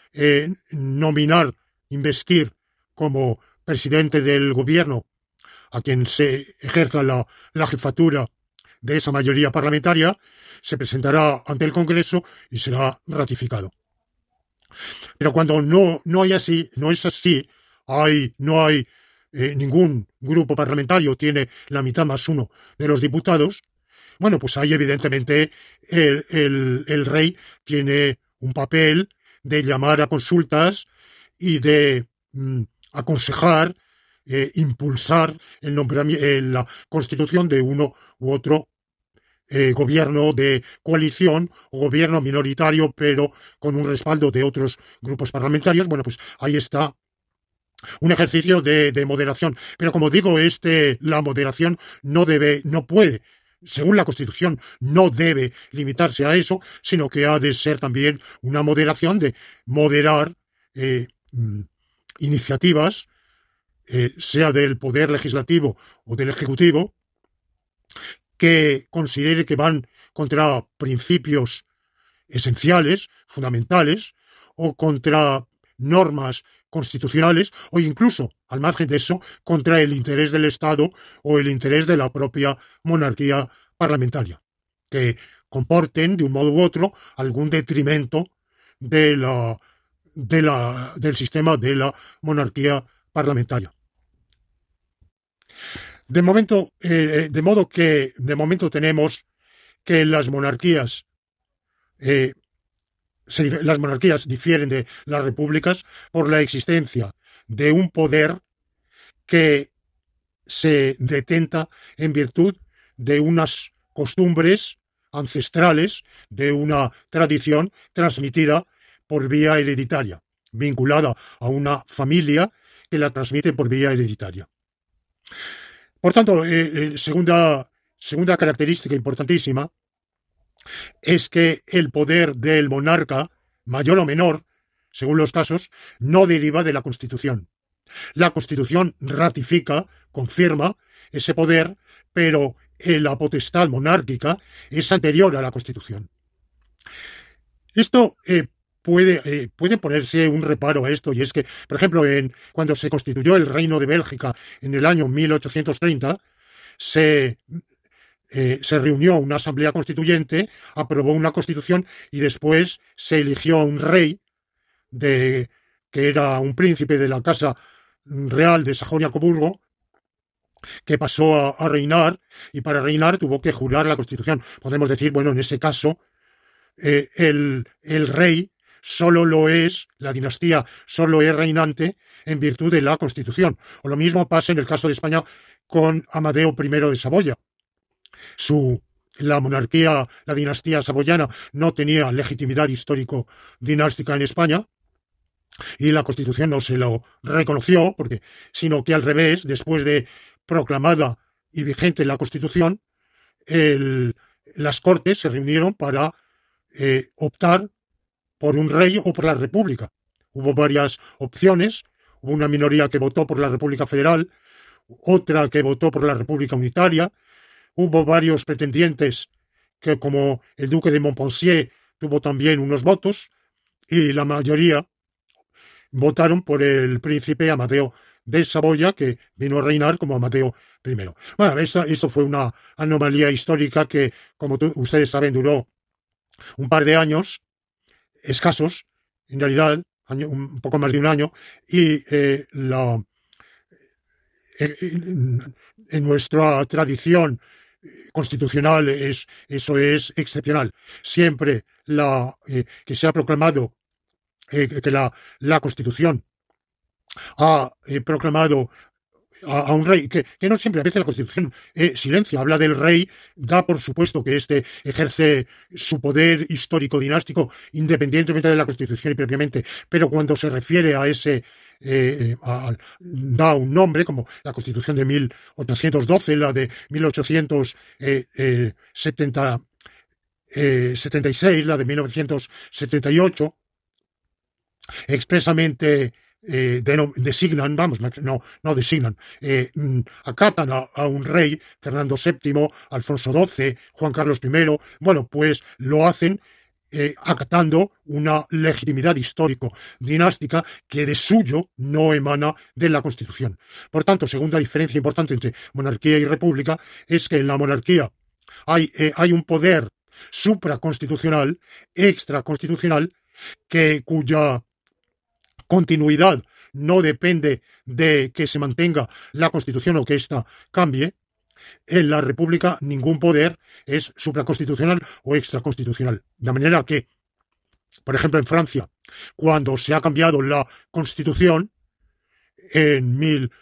investir como presidente del gobierno a quien se ejerza la jefatura de esa mayoría parlamentaria, se presentará ante el Congreso y será ratificado. Pero cuando no es así, no hay ningún grupo parlamentario tiene la mitad más uno de los diputados, bueno, pues ahí evidentemente el rey tiene un papel de llamar a consultas y de aconsejar, impulsar la constitución de uno u otro gobierno de coalición o gobierno minoritario, pero con un respaldo de otros grupos parlamentarios. Bueno, pues ahí está un ejercicio de moderación. Pero como digo, la moderación no puede, según la Constitución, no debe limitarse a eso, sino que ha de ser también una moderación de moderar iniciativas, sea del Poder Legislativo o del Ejecutivo, que considere que van contra principios esenciales, fundamentales, o contra normas constitucionales, o incluso, al margen de eso, contra el interés del Estado o el interés de la propia monarquía parlamentaria, que comporten, de un modo u otro, algún detrimento del sistema de la monarquía parlamentaria. De momento tenemos que las monarquías difieren de las repúblicas por la existencia de un poder que se detenta en virtud de unas costumbres ancestrales, de una tradición transmitida por vía hereditaria, vinculada a una familia que la transmite por vía hereditaria. Por tanto, segunda característica importantísima es que el poder del monarca, mayor o menor, según los casos, no deriva de la Constitución. La Constitución ratifica, confirma ese poder, pero la potestad monárquica es anterior a la Constitución. Esto puede ponerse un reparo a esto, y es que, por ejemplo, cuando se constituyó el Reino de Bélgica en el año 1830, se reunió una asamblea constituyente, aprobó una constitución y después se eligió a un rey que era un príncipe de la casa real de Sajonia-Coburgo, que pasó a reinar, y para reinar tuvo que jurar la constitución. Podemos decir, bueno, en ese caso, el rey solo lo es, la dinastía solo es reinante en virtud de la constitución. O lo mismo pasa en el caso de España con Amadeo I de Saboya. La monarquía, la dinastía saboyana no tenía legitimidad histórico-dinástica en España y la Constitución no se lo reconoció, sino que al revés, después de proclamada y vigente la Constitución, las Cortes se reunieron para optar por un rey o por la República. Hubo varias opciones, hubo una minoría que votó por la República Federal, otra que votó por la República Unitaria. Hubo varios pretendientes que, como el duque de Montpensier, tuvo también unos votos, y la mayoría votaron por el príncipe Amadeo de Saboya, que vino a reinar como Amadeo I. Bueno, eso fue una anomalía histórica que, como ustedes saben, duró un par de años, escasos, en realidad, un poco más de un año, y en nuestra tradición constitucional eso es excepcional. Siempre que se ha proclamado que la Constitución ha proclamado a un rey, que no siempre, a veces la Constitución silencia, habla del rey, da por supuesto que éste ejerce su poder histórico dinástico independientemente de la Constitución y propiamente, pero cuando se refiere a ese da un nombre, como la Constitución de 1812, la de 1876, la de 1978, expresamente designan, acatan a un rey, Fernando VII, Alfonso XII, Juan Carlos I, bueno, pues lo hacen acatando una legitimidad histórico-dinástica que de suyo no emana de la Constitución. Por tanto, segunda diferencia importante entre monarquía y república es que en la monarquía hay un poder supraconstitucional, extraconstitucional, cuya continuidad no depende de que se mantenga la Constitución o que ésta cambie. En la República ningún poder es supraconstitucional o extraconstitucional. De manera que, por ejemplo, en Francia, cuando se ha cambiado la Constitución en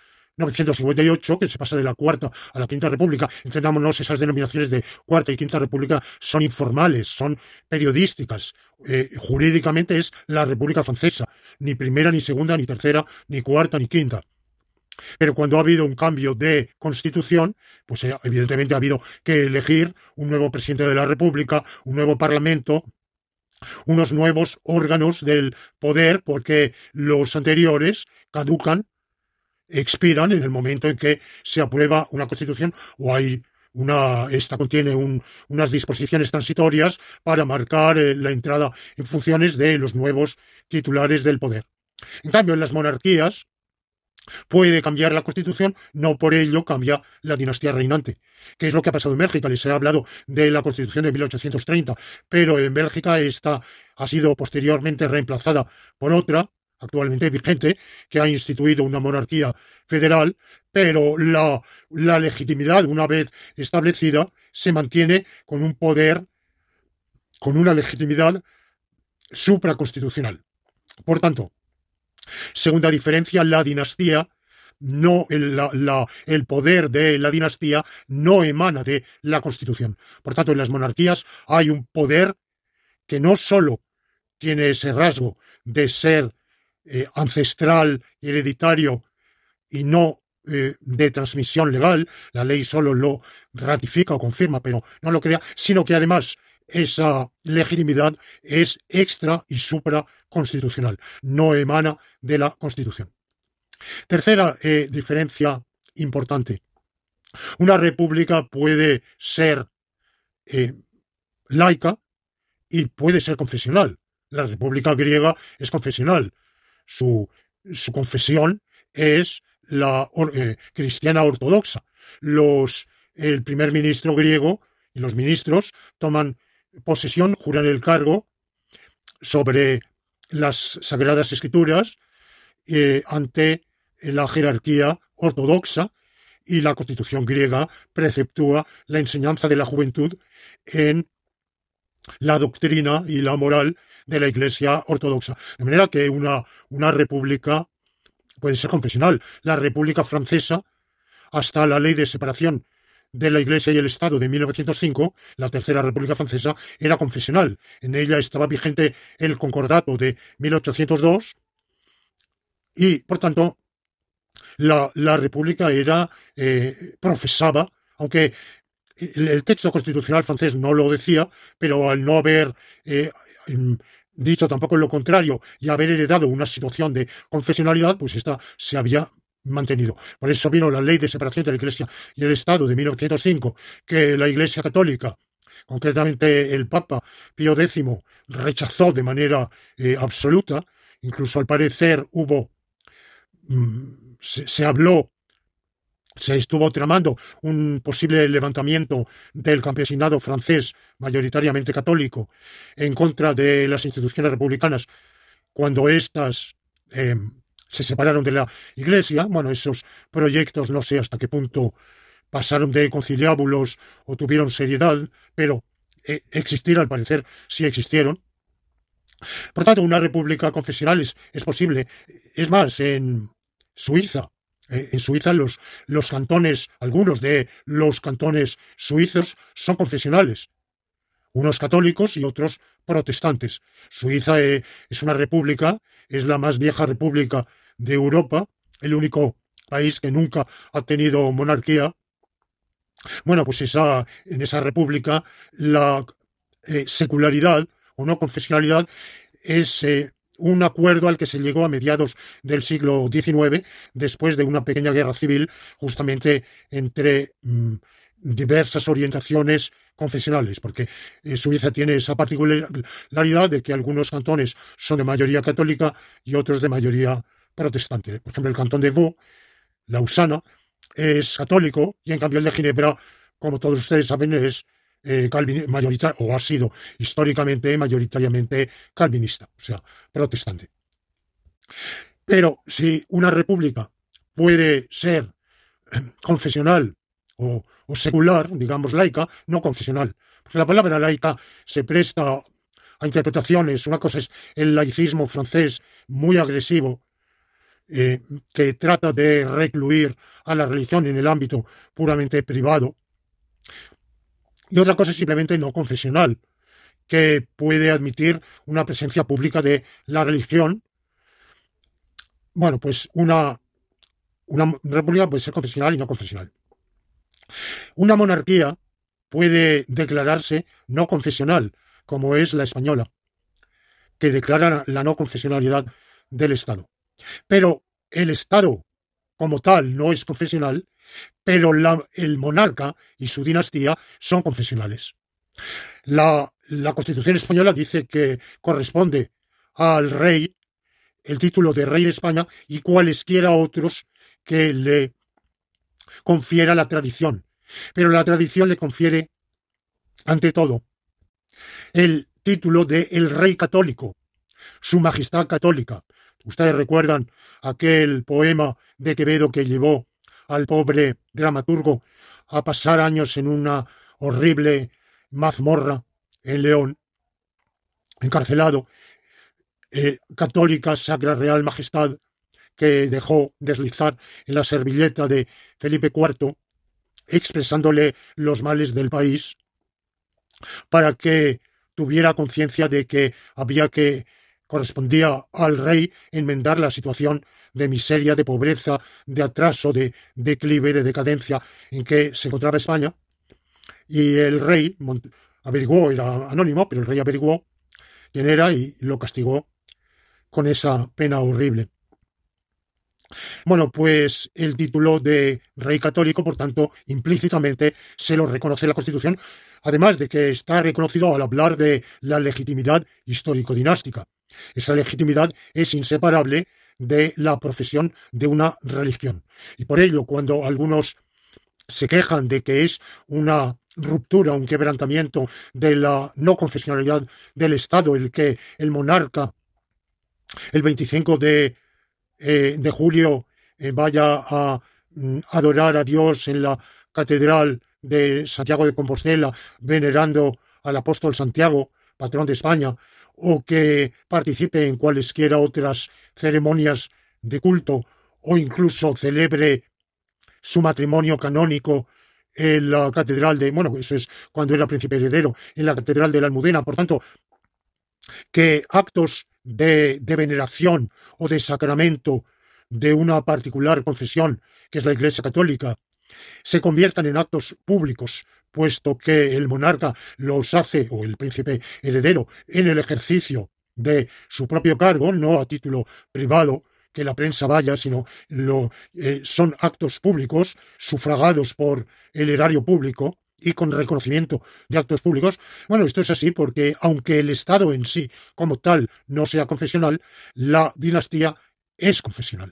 1958, que se pasa de la Cuarta a la Quinta República, entendámonos, esas denominaciones de Cuarta y Quinta República son informales, son periodísticas. Jurídicamente es la República Francesa, ni primera, ni segunda, ni tercera, ni cuarta, ni quinta. Pero cuando ha habido un cambio de constitución, pues evidentemente ha habido que elegir un nuevo presidente de la República, un nuevo parlamento, unos nuevos órganos del poder, porque los anteriores caducan, expiran en el momento en que se aprueba una constitución o esta contiene unas disposiciones transitorias para marcar la entrada en funciones de los nuevos titulares del poder. En cambio, en las monarquías puede cambiar la Constitución, no por ello cambia la dinastía reinante, que es lo que ha pasado en Bélgica. Les he hablado de la Constitución de 1830, pero en Bélgica esta ha sido posteriormente reemplazada por otra, actualmente vigente, que ha instituido una monarquía federal, pero la legitimidad, una vez establecida, se mantiene con un poder, con una legitimidad supraconstitucional. Por tanto, segunda diferencia, la dinastía, el poder de la dinastía no emana de la Constitución. Por tanto, en las monarquías hay un poder que no solo tiene ese rasgo de ser ancestral, hereditario y no de transmisión legal, la ley solo lo ratifica o confirma, pero no lo crea, sino que además esa legitimidad es extra y supraconstitucional, no emana de la Constitución. Tercera diferencia importante. Una república puede ser eh, laica y puede ser confesional. La República griega es confesional. Su, su confesión es la cristiana ortodoxa. El primer ministro griego y los ministros toman posesión, juran el cargo sobre las Sagradas Escrituras ante la jerarquía ortodoxa, y la Constitución griega preceptúa la enseñanza de la juventud en la doctrina y la moral de la Iglesia ortodoxa. De manera que una república puede ser confesional. La República Francesa, hasta la ley de separación de la Iglesia y el Estado de 1905, la Tercera República Francesa, era confesional. En ella estaba vigente el Concordato de 1802 y, por tanto, la República profesaba, aunque el texto constitucional francés no lo decía, pero al no haber dicho tampoco lo contrario y haber heredado una situación de confesionalidad, pues esta se había mantenido. Por eso vino la Ley de Separación de la Iglesia y el Estado de 1905, que la Iglesia Católica, concretamente el Papa Pío X, rechazó de manera absoluta. Incluso al parecer se estuvo tramando un posible levantamiento del campesinado francés, mayoritariamente católico, en contra de las instituciones republicanas cuando éstas se separaron de la Iglesia. Bueno, esos proyectos no sé hasta qué punto pasaron de conciliábulos o tuvieron seriedad, pero existir al parecer sí existieron. Por tanto, una república confesional es posible. Es más, Suiza, en Suiza los cantones, algunos de los cantones suizos son confesionales, unos católicos y otros protestantes. Suiza es una república, es la más vieja república de Europa, el único país que nunca ha tenido monarquía. Bueno, pues en esa república la secularidad o no confesionalidad es un acuerdo al que se llegó a mediados del siglo XIX, después de una pequeña guerra civil, justamente entre diversas orientaciones confesionales, porque Suiza tiene esa particularidad de que algunos cantones son de mayoría católica y otros de mayoría protestante. Por ejemplo, el cantón de Vaud, Lausana, es católico, y en cambio el de Ginebra, como todos ustedes saben, es mayoritario, o ha sido históricamente mayoritariamente calvinista, o sea, protestante. Pero si una república puede ser confesional o secular, digamos laica, no confesional, porque la palabra laica se presta a interpretaciones. Una cosa es el laicismo francés muy agresivo, que trata de recluir a la religión en el ámbito puramente privado, y otra cosa es simplemente no confesional, que puede admitir una presencia pública de la religión. Bueno, pues una república puede ser confesional y no confesional. Una monarquía puede declararse no confesional, como es la española, que declara la no confesionalidad del Estado. Pero el Estado como tal no es confesional, pero el monarca y su dinastía son confesionales. La Constitución española dice que corresponde al rey el título de rey de España y cualesquiera otros que le confiera la tradición. Pero la tradición le confiere, ante todo, el título de el rey católico, su majestad católica. Ustedes recuerdan aquel poema de Quevedo que llevó al pobre dramaturgo a pasar años en una horrible mazmorra en León, encarcelado, católica, sacra, real majestad, que dejó deslizar en la servilleta de Felipe IV, expresándole los males del país, para que tuviera conciencia de que correspondía al rey enmendar la situación de miseria, de pobreza, de atraso, de declive, de decadencia en que se encontraba España. Y el rey averiguó, era anónimo, pero el rey averiguó quién era y lo castigó con esa pena horrible. Bueno, pues el título de rey católico, por tanto, implícitamente se lo reconoce la Constitución, además de que está reconocido al hablar de la legitimidad histórico-dinástica. Esa legitimidad es inseparable de la profesión de una religión. Y por ello, cuando algunos se quejan de que es una ruptura, un quebrantamiento de la no confesionalidad del Estado, el que el monarca el 25 de julio vaya a adorar a Dios en la Catedral de Santiago de Compostela, venerando al apóstol Santiago, patrón de España, o que participe en cualesquiera otras ceremonias de culto, o incluso celebre su matrimonio canónico en la Catedral de, bueno, eso es cuando era príncipe heredero, en la Catedral de la Almudena. Por tanto, que actos de veneración o de sacramento de una particular confesión, que es la Iglesia Católica, se conviertan en actos públicos, puesto que el monarca los hace, o el príncipe heredero, en el ejercicio de su propio cargo, no a título privado, que la prensa vaya, sino son actos públicos, sufragados por el erario público y con reconocimiento de actos públicos. Bueno, esto es así porque, aunque el Estado en sí, como tal, no sea confesional, la dinastía es confesional.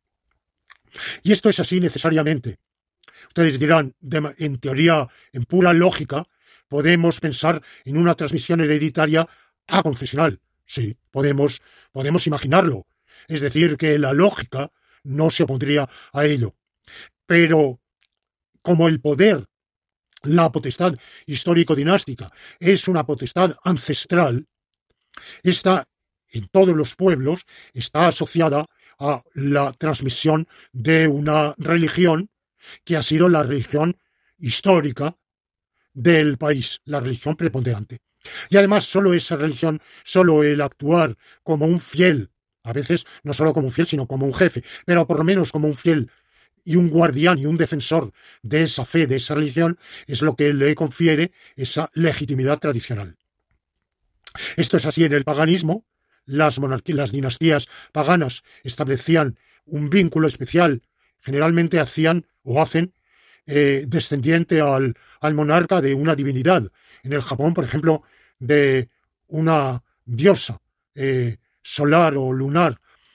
Y esto es así necesariamente. Ustedes dirán, en teoría, en pura lógica, podemos pensar en una transmisión hereditaria aconfesional. Sí, podemos imaginarlo. Es decir, que la lógica no se opondría a ello. Pero como el poder, la potestad histórico-dinástica, es una potestad ancestral, esta en todos los pueblos está asociada a la transmisión de una religión que ha sido la religión histórica del país, la religión preponderante. Y además solo esa religión, solo el actuar como un fiel, a veces no solo como un fiel, sino como un jefe, pero por lo menos como un fiel y un guardián y un defensor de esa fe, de esa religión, es lo que le confiere esa legitimidad tradicional. Esto es así en el paganismo. Las dinastías paganas establecían un vínculo especial, generalmente hacían o hacen descendiente al monarca de una divinidad. En el Japón, por ejemplo, de una diosa solar o lunar.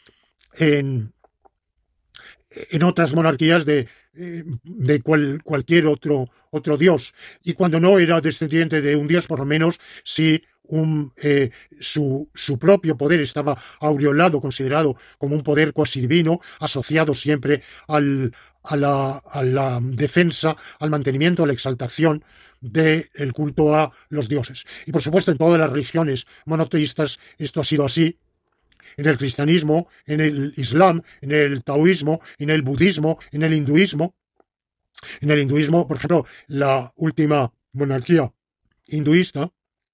En otras monarquías de cualquier otro dios. Y cuando no era descendiente de un dios, por lo menos sí su propio poder estaba aureolado, considerado como un poder cuasi divino, asociado siempre a la defensa, al mantenimiento, a la exaltación del culto a los dioses. Y por supuesto en todas las religiones monoteístas esto ha sido así. En el cristianismo, en el islam, en el taoísmo, en el budismo, en el hinduismo. En el hinduismo, por ejemplo, la última monarquía hinduista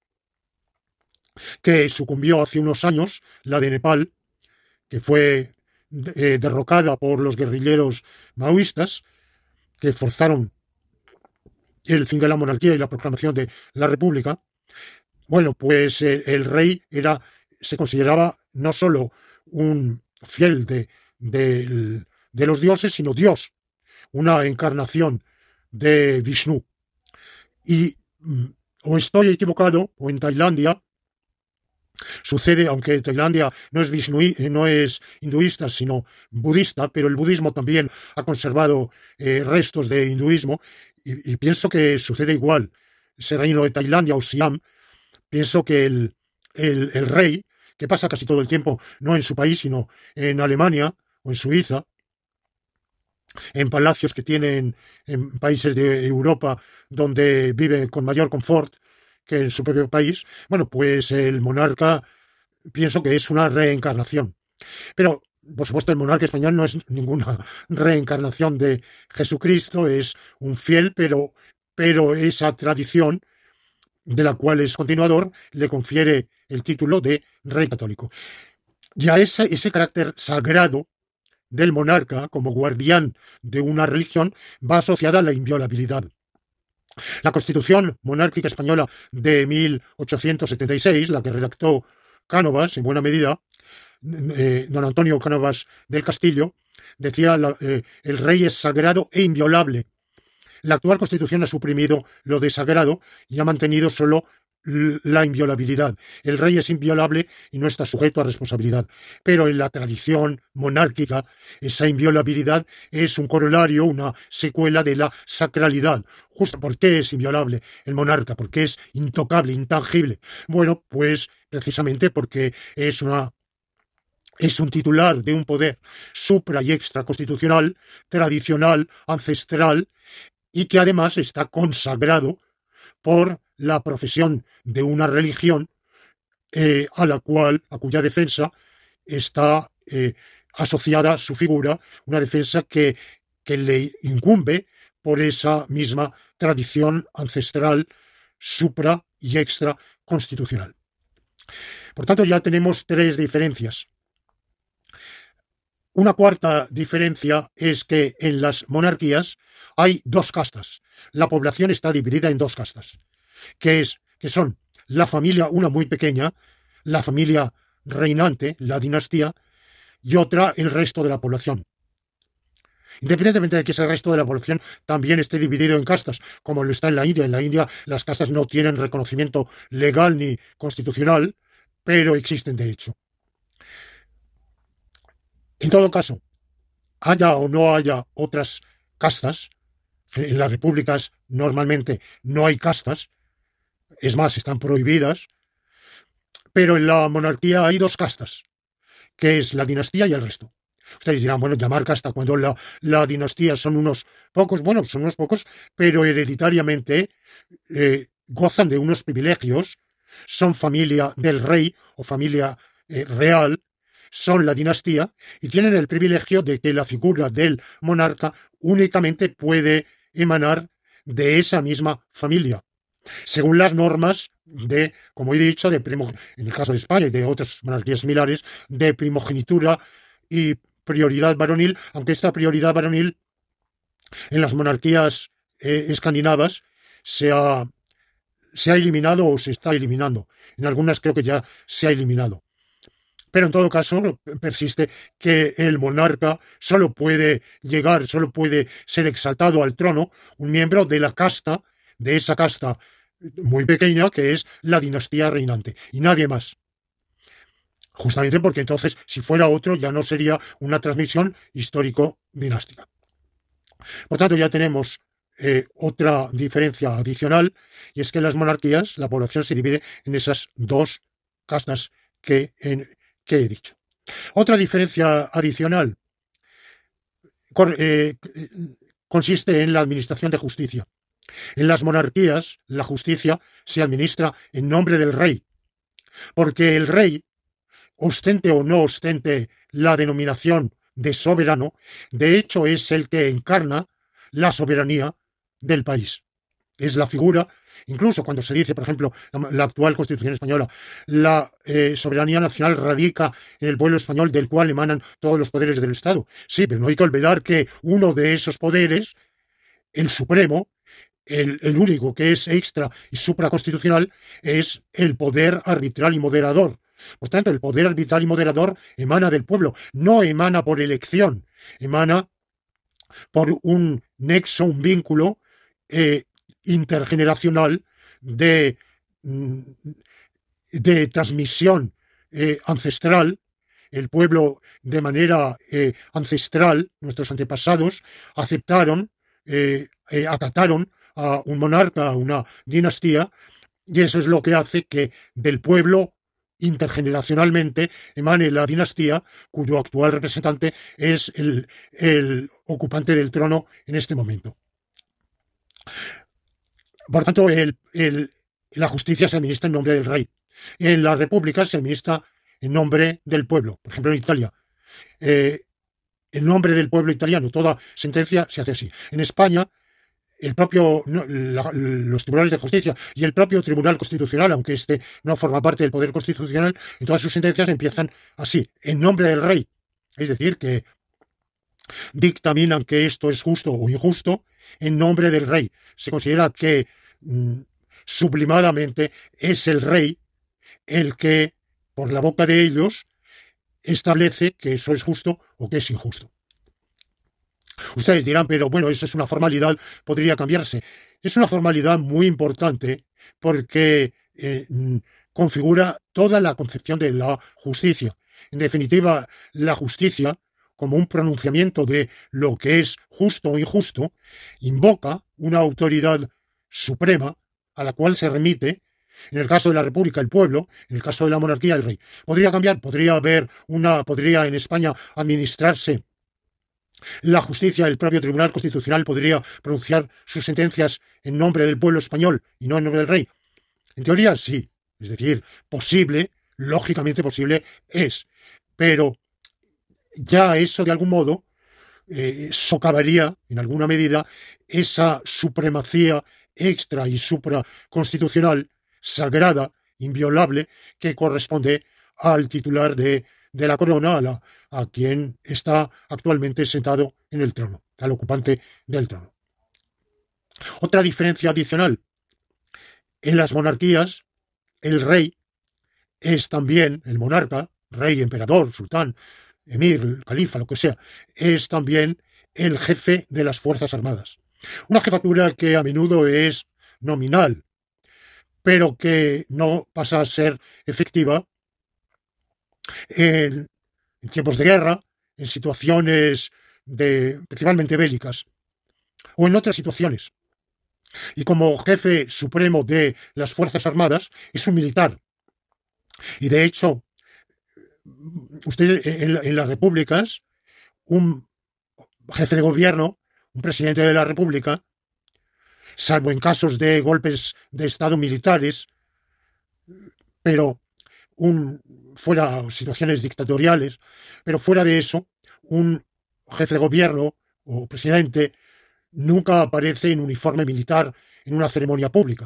que sucumbió hace unos años, la de Nepal, que fue derrocada por los guerrilleros maoístas, que forzaron el fin de la monarquía y la proclamación de la república. Bueno, pues el rey se consideraba no solo un fiel de los dioses, sino Dios, una encarnación de Vishnu. Y o estoy equivocado, o en Tailandia sucede, aunque Tailandia no es hinduista, sino budista, pero el budismo también ha conservado restos de hinduismo, y pienso que sucede igual. Ese reino de Tailandia o Siam, pienso que el rey, que pasa casi todo el tiempo no en su país, sino en Alemania o en Suiza, en palacios que tienen en países de Europa donde vive con mayor confort que en su propio país, bueno, pues el monarca pienso que es una reencarnación. Pero, por supuesto, el monarca español no es ninguna reencarnación de Jesucristo, es un fiel, pero esa tradición de la cual es continuador le confiere el título de rey católico. Ya ese carácter sagrado del monarca como guardián de una religión va asociada a la inviolabilidad. La Constitución monárquica española de 1876, la que redactó Cánovas, en buena medida, don Antonio Cánovas del Castillo, decía el rey es sagrado e inviolable. La actual Constitución ha suprimido lo de sagrado y ha mantenido solo la inviolabilidad. El rey es inviolable y no está sujeto a responsabilidad. Pero en la tradición monárquica, esa inviolabilidad es un corolario, una secuela de la sacralidad. Justo, ¿por qué es inviolable el monarca? Porque es intocable, intangible. Bueno, pues precisamente porque es un titular de un poder supra y extraconstitucional, tradicional, ancestral, y que además está consagrado por la profesión de una religión a cuya defensa está asociada su figura, una defensa que le incumbe por esa misma tradición ancestral supra y extra constitucional. Por tanto, ya tenemos tres diferencias. Una cuarta diferencia es que en las monarquías hay dos castas. La población está dividida en dos castas, que son la familia, una muy pequeña, la familia reinante, la dinastía, y otra el resto de la población. Independientemente de que ese resto de la población también esté dividido en castas, como lo está en la India. En la India las castas no tienen reconocimiento legal ni constitucional, pero existen de hecho. En todo caso, haya o no haya otras castas, en las repúblicas normalmente no hay castas, es más, están prohibidas, pero en la monarquía hay dos castas, que es la dinastía y el resto. Ustedes dirán, bueno, llamar casta cuando la dinastía son unos pocos, bueno, son unos pocos, pero hereditariamente gozan de unos privilegios, son familia del rey o familia real, son la dinastía y tienen el privilegio de que la figura del monarca únicamente puede emanar de esa misma familia, según las normas de, como he dicho, en el caso de España y de otras monarquías similares, de primogenitura y prioridad varonil, aunque esta prioridad varonil en las monarquías escandinavas se ha eliminado o se está eliminando. En algunas creo que ya se ha eliminado. Pero en todo caso persiste que el monarca solo puede ser exaltado al trono un miembro de la casta, de esa casta muy pequeña que es la dinastía reinante, y nadie más. Justamente porque entonces, si fuera otro, ya no sería una transmisión histórico-dinástica. Por tanto, ya tenemos otra diferencia adicional, y es que en las monarquías la población se divide en esas dos castas que he dicho. Otra diferencia adicional consiste en la administración de justicia. En las monarquías, la justicia se administra en nombre del rey, porque el rey, ostente o no ostente la denominación de soberano, de hecho es el que encarna la soberanía del país. Es la figura, incluso cuando se dice, por ejemplo, la actual Constitución española, la soberanía nacional radica en el pueblo español del cual emanan todos los poderes del Estado. Sí, pero no hay que olvidar que uno de esos poderes, el supremo, el único que es extra y supraconstitucional, es el poder arbitral y moderador. Por tanto, el poder arbitral y moderador emana del pueblo, no emana por elección, emana por un nexo, un vínculo intergeneracional de transmisión ancestral. El pueblo, de manera ancestral, nuestros antepasados, acataron a un monarca, a una dinastía, y eso es lo que hace que del pueblo intergeneracionalmente emane la dinastía cuyo actual representante es el ocupante del trono en este momento. Por tanto, la justicia se administra en nombre del rey. En las repúblicas se administra en nombre del pueblo. Por ejemplo, en Italia, en nombre del pueblo italiano, toda sentencia se hace así. En España, los tribunales de justicia y el propio Tribunal Constitucional, aunque este no forma parte del poder constitucional, en todas sus sentencias empiezan así, en nombre del rey. Es decir, que dictaminan que esto es justo o injusto en nombre del rey. Se considera que sublimadamente es el rey el que, por la boca de ellos, establece que eso es justo o que es injusto. Ustedes dirán, pero bueno, eso es una formalidad, podría cambiarse. Es una formalidad muy importante porque configura toda la concepción de la justicia. En definitiva, la justicia, como un pronunciamiento de lo que es justo o injusto, invoca una autoridad suprema a la cual se remite, en el caso de la República, el pueblo; en el caso de la monarquía, el rey. Podría cambiar, podría en España administrarse la justicia; el propio Tribunal Constitucional podría pronunciar sus sentencias en nombre del pueblo español y no en nombre del rey. En teoría, sí. Es decir, posible, lógicamente posible es. Pero ya eso, de algún modo, socavaría, en alguna medida, esa supremacía extra y supraconstitucional, sagrada, inviolable, que corresponde al titular de la corona, a quien está actualmente sentado en el trono, al ocupante del trono. Otra diferencia adicional: en las monarquías, el rey es también, el monarca, rey, emperador, sultán, emir, califa, lo que sea, es también el jefe de las Fuerzas Armadas. Una jefatura que a menudo es nominal, pero que no pasa a ser efectiva en tiempos de guerra, en situaciones principalmente bélicas, o en otras situaciones. Y como jefe supremo de las Fuerzas Armadas es un militar. Y de hecho, usted en las repúblicas, un jefe de gobierno, un presidente de la república, salvo en casos de golpes de estado militares, pero fuera situaciones dictatoriales, pero fuera de eso, un jefe de gobierno o presidente nunca aparece en uniforme militar en una ceremonia pública.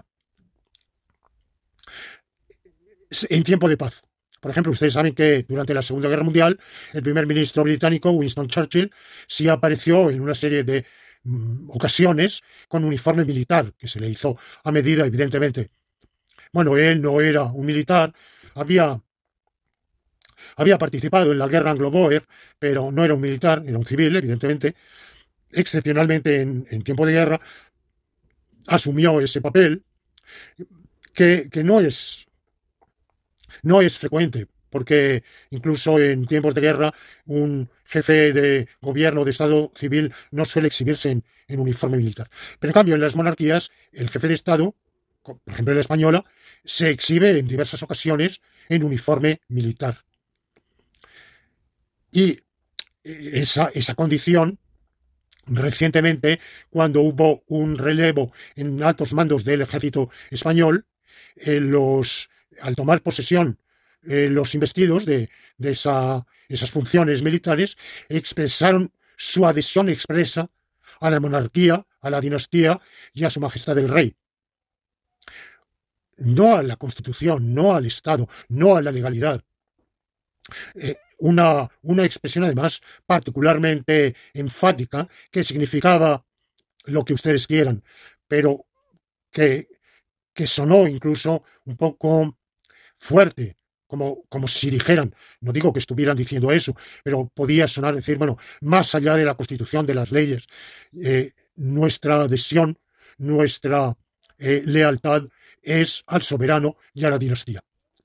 En tiempo de paz. Por ejemplo, ustedes saben que durante la Segunda Guerra Mundial, el primer ministro británico, Winston Churchill, sí apareció en una serie de ocasiones con uniforme militar, que se le hizo a medida, evidentemente. Bueno, él no era un militar, había participado en la guerra anglo-bóer, pero no era un militar, era un civil, evidentemente. Excepcionalmente, en tiempo de guerra, asumió ese papel que no es frecuente, porque incluso en tiempos de guerra un jefe de gobierno de Estado civil no suele exhibirse en uniforme militar. Pero en cambio, en las monarquías, el jefe de Estado, por ejemplo en la española, se exhibe en diversas ocasiones en uniforme militar. Y esa condición, recientemente, cuando hubo un relevo en altos mandos del ejército español, al tomar posesión los investidos de esas funciones militares, expresaron su adhesión expresa a la monarquía, a la dinastía y a su majestad el rey. No a la Constitución, no al Estado, no a la legalidad. Una expresión además particularmente enfática, que significaba lo que ustedes quieran, pero que sonó incluso un poco fuerte, como si dijeran, no digo que estuvieran diciendo eso, pero podía sonar decir, bueno, más allá de la Constitución, de las leyes, nuestra adhesión, nuestra lealtad es al soberano y a la dinastía.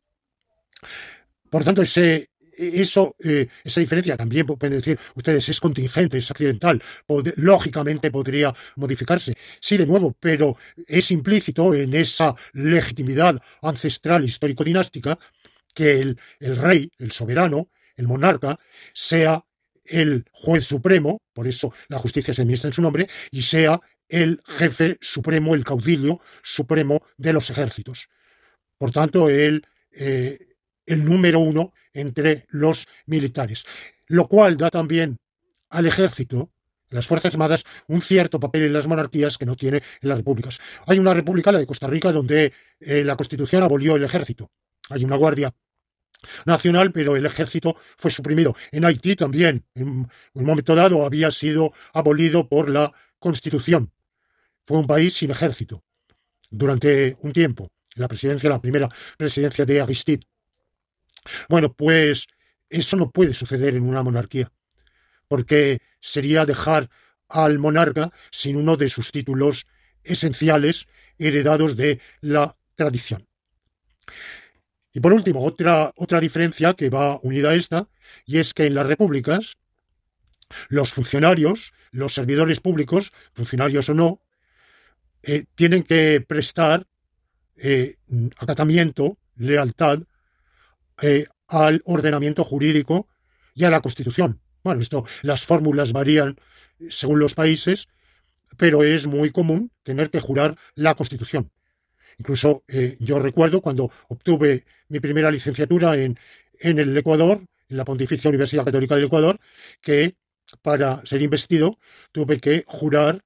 Por tanto, esa diferencia también pueden decir ustedes es contingente, es accidental, lógicamente podría modificarse. Sí, de nuevo, pero es implícito en esa legitimidad ancestral histórico-dinástica que el rey, el soberano, el monarca, sea el juez supremo, por eso la justicia se administra en su nombre, y sea el jefe supremo, el caudillo supremo de los ejércitos. Por tanto, el número uno entre los militares, lo cual da también al ejército, a las Fuerzas Armadas, un cierto papel en las monarquías que no tiene en las repúblicas. Hay una república, la de Costa Rica, donde la Constitución abolió el ejército. Hay una guardia nacional, pero el ejército fue suprimido. En Haití también, en un momento dado, había sido abolido por la Constitución. Fue un país sin ejército durante un tiempo. La primera presidencia de Aristide. Bueno, pues eso no puede suceder en una monarquía, porque sería dejar al monarca sin uno de sus títulos esenciales heredados de la tradición. Y por último, otra diferencia que va unida a esta, y es que en las repúblicas los funcionarios, los servidores públicos, funcionarios o no, tienen que prestar acatamiento, lealtad al ordenamiento jurídico y a la Constitución. Bueno, las fórmulas varían según los países, pero es muy común tener que jurar la Constitución. Incluso yo recuerdo cuando obtuve mi primera licenciatura en el Ecuador, en la Pontificia Universidad Católica del Ecuador, que para ser investido tuve que jurar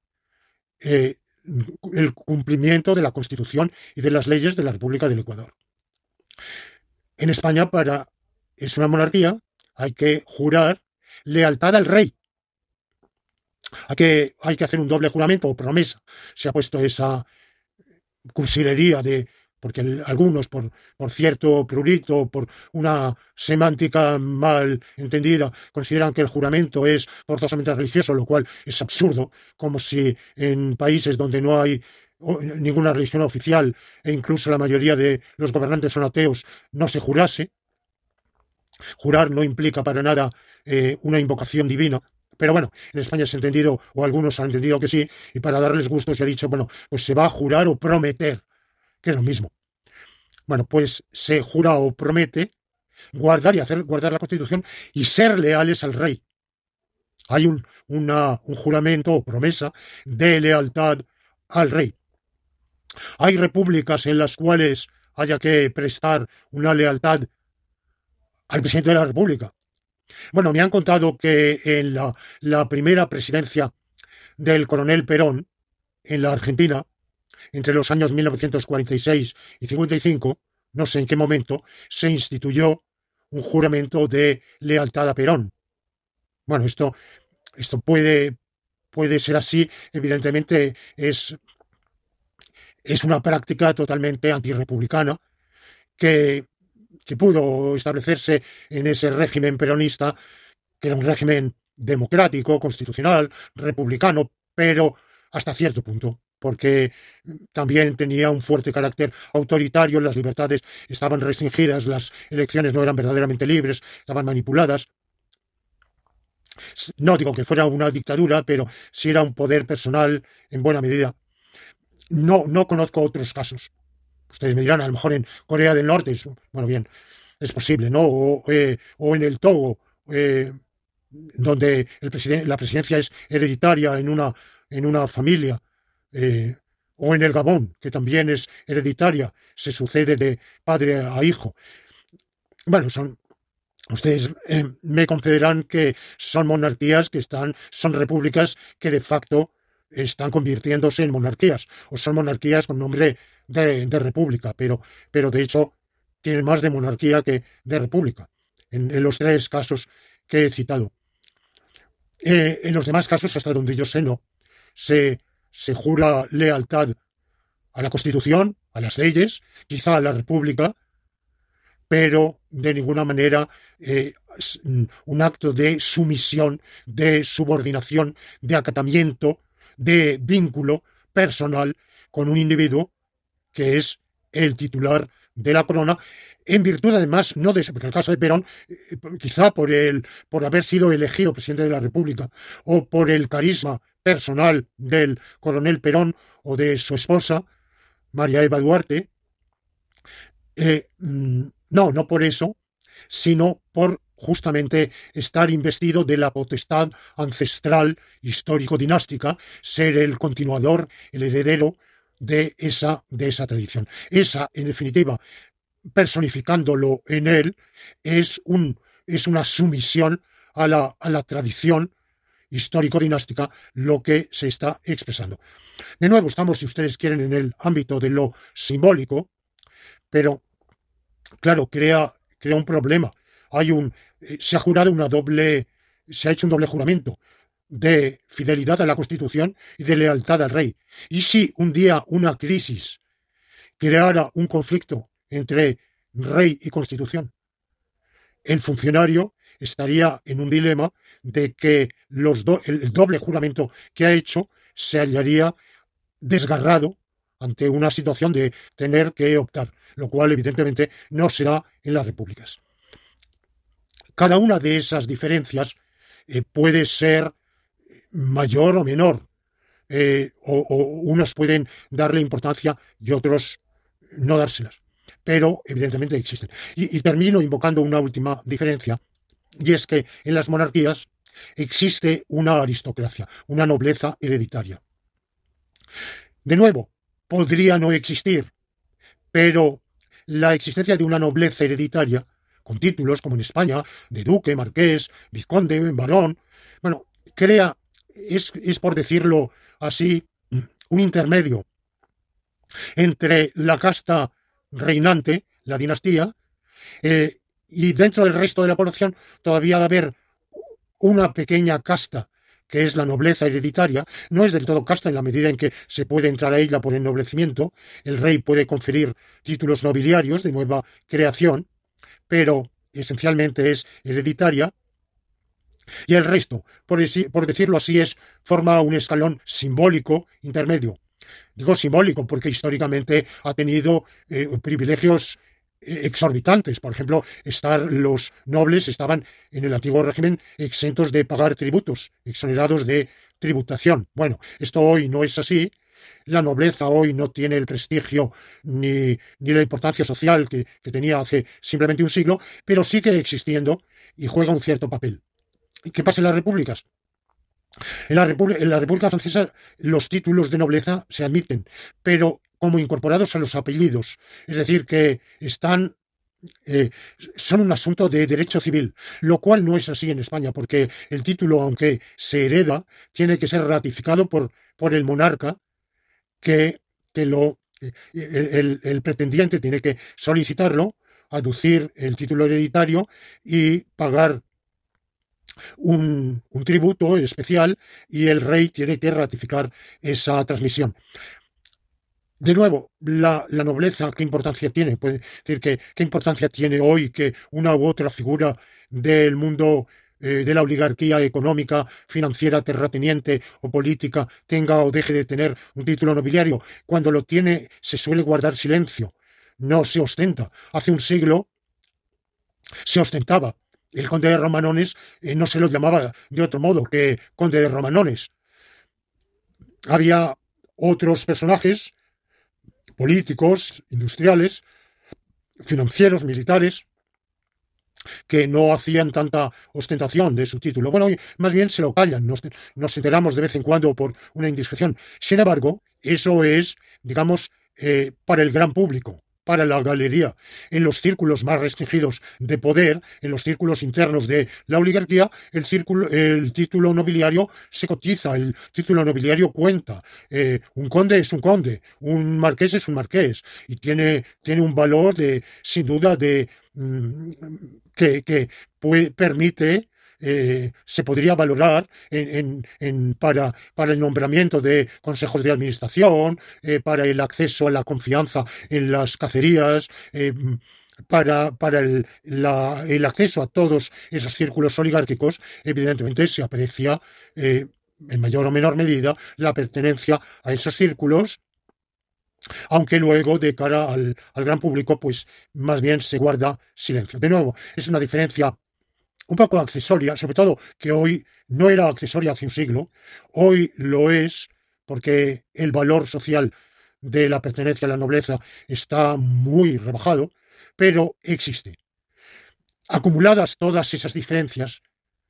el cumplimiento de la Constitución y de las leyes de la República del Ecuador. En España, es una monarquía, hay que jurar lealtad al rey. Hay que hacer un doble juramento o promesa. Se ha puesto esa cursilería porque algunos, por cierto prurito, por una semántica mal entendida, consideran que el juramento es forzosamente religioso, lo cual es absurdo, como si en países donde no hay ninguna religión oficial e incluso la mayoría de los gobernantes son ateos, no se jurase. Jurar no implica para nada una invocación divina. Pero bueno, en España se ha entendido, o algunos han entendido que sí, y para darles gusto se ha dicho, bueno, pues se va a jurar o prometer, que es lo mismo. Bueno, pues se jura o promete guardar la Constitución y ser leales al rey. Hay un juramento o promesa de lealtad al rey. Hay repúblicas en las cuales haya que prestar una lealtad al presidente de la República. Bueno, me han contado que en la primera presidencia del coronel Perón en la Argentina, entre los años 1946 y 55, no sé en qué momento, se instituyó un juramento de lealtad a Perón. Bueno, esto puede ser así, evidentemente es una práctica totalmente antirrepublicana que pudo establecerse en ese régimen peronista, que era un régimen democrático, constitucional, republicano, pero hasta cierto punto, porque también tenía un fuerte carácter autoritario, las libertades estaban restringidas, las elecciones no eran verdaderamente libres, estaban manipuladas. No digo que fuera una dictadura, pero sí era un poder personal en buena medida. No conozco otros casos. Ustedes me dirán, a lo mejor en Corea del Norte, bueno, bien, es posible, ¿no? O en el Togo, donde la presidencia es hereditaria en una familia, o en el Gabón, que también es hereditaria, se sucede de padre a hijo. Bueno, ustedes me concederán que son monarquías son repúblicas que de facto están convirtiéndose en monarquías, o son monarquías con nombre de república, pero de hecho tienen más de monarquía que de república, en los tres casos que he citado. En los demás casos, hasta donde yo sé, no. Se jura lealtad a la Constitución, a las leyes, quizá a la República, pero de ninguna manera un acto de sumisión, de subordinación, de acatamiento, de vínculo personal con un individuo que es el titular de la corona, en virtud además, no de eso, porque en el caso de Perón, quizá por haber sido elegido presidente de la República, o por el carisma personal del coronel Perón o de su esposa, María Eva Duarte, no por eso, sino por justamente estar investido de la potestad ancestral, histórico-dinástica, ser el continuador, el heredero de esa tradición. Esa, en definitiva, personificándolo en él, es una sumisión a la tradición histórico-dinástica, lo que se está expresando. De nuevo, estamos, si ustedes quieren, en el ámbito de lo simbólico, pero, claro, crea un problema. Se ha hecho un doble juramento de fidelidad a la Constitución y de lealtad al rey. Y si un día una crisis creara un conflicto entre rey y Constitución, el funcionario estaría en un dilema de que el doble juramento que ha hecho se hallaría desgarrado ante una situación de tener que optar, lo cual evidentemente no se da en las repúblicas. Cada una de esas diferencias puede ser mayor o menor, o unos pueden darle importancia y otros no dárselas, pero evidentemente existen. Y termino invocando una última diferencia, y es que en las monarquías existe una aristocracia, una nobleza hereditaria. De nuevo, podría no existir, pero la existencia de una nobleza hereditaria, con títulos como en España, de duque, marqués, vizconde, barón, bueno, crea, es por decirlo así, un intermedio entre la casta reinante, la dinastía, y dentro del resto de la población todavía va a haber una pequeña casta que es la nobleza hereditaria. No es del todo casta en la medida en que se puede entrar a ella por ennoblecimiento. El rey puede conferir títulos nobiliarios de nueva creación, pero esencialmente es hereditaria. Y el resto, por decirlo así, forma un escalón simbólico intermedio. Digo simbólico porque históricamente ha tenido privilegios exorbitantes. Por ejemplo, los nobles estaban en el antiguo régimen exentos de pagar tributos, exonerados de tributación. Bueno, esto hoy no es así. La nobleza hoy no tiene el prestigio ni la importancia social que tenía hace simplemente un siglo, pero sigue existiendo y juega un cierto papel. ¿Qué pasa en las repúblicas? En la República Francesa los títulos de nobleza se admiten, pero como incorporados a los apellidos, es decir, que son un asunto de derecho civil, lo cual no es así en España, porque el título, aunque se hereda, tiene que ser ratificado por el monarca, el pretendiente tiene que solicitarlo, aducir el título hereditario y pagar un tributo especial, y el rey tiene que ratificar esa transmisión. De nuevo, la nobleza, ¿qué importancia tiene? Puede decir ¿qué importancia tiene hoy que una u otra figura del mundo de la oligarquía económica, financiera, terrateniente o política tenga o deje de tener un título nobiliario? Cuando lo tiene, se suele guardar silencio, no se ostenta. Hace un siglo se ostentaba. El conde de Romanones no se lo llamaba de otro modo que conde de Romanones. Había otros personajes políticos, industriales, financieros, militares, que no hacían tanta ostentación de su título. Bueno, más bien se lo callan, nos enteramos de vez en cuando por una indiscreción. Sin embargo, eso es, digamos, para el gran público, para la galería. En los círculos más restringidos de poder, en los círculos internos de la oligarquía, el título nobiliario se cotiza, el título nobiliario cuenta. Un conde es un conde, un marqués es un marqués, y tiene un valor sin duda que permite, se podría valorar para el nombramiento de consejos de administración, para el acceso a la confianza en las cacerías, para el acceso a todos esos círculos oligárquicos. Evidentemente se aprecia en mayor o menor medida la pertenencia a esos círculos, aunque luego de cara al gran público pues más bien se guarda silencio. De nuevo, es una diferencia un poco accesoria, sobre todo que hoy no era accesoria hace un siglo, hoy lo es porque el valor social de la pertenencia a la nobleza está muy rebajado, pero existe. Acumuladas todas esas diferencias,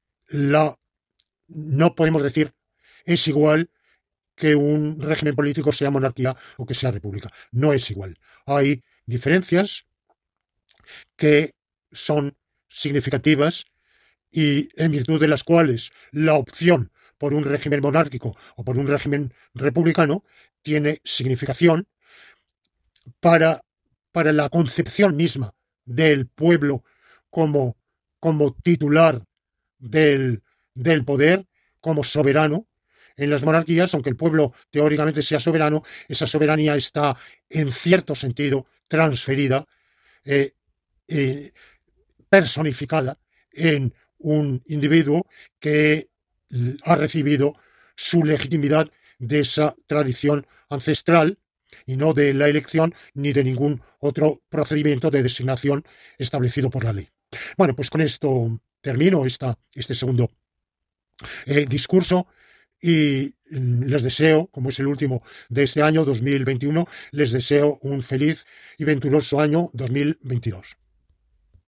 no podemos decir es igual que un régimen político sea monarquía o que sea república. No es igual. Hay diferencias que son significativas y en virtud de las cuales la opción por un régimen monárquico o por un régimen republicano tiene significación para la concepción misma del pueblo como titular del poder, como soberano. En las monarquías, aunque el pueblo teóricamente sea soberano, esa soberanía está en cierto sentido transferida, personificada en un individuo que ha recibido su legitimidad de esa tradición ancestral y no de la elección ni de ningún otro procedimiento de designación establecido por la ley. Bueno, pues con esto termino este segundo discurso y les deseo, como es el último de este año 2021, les deseo un feliz y venturoso año 2022.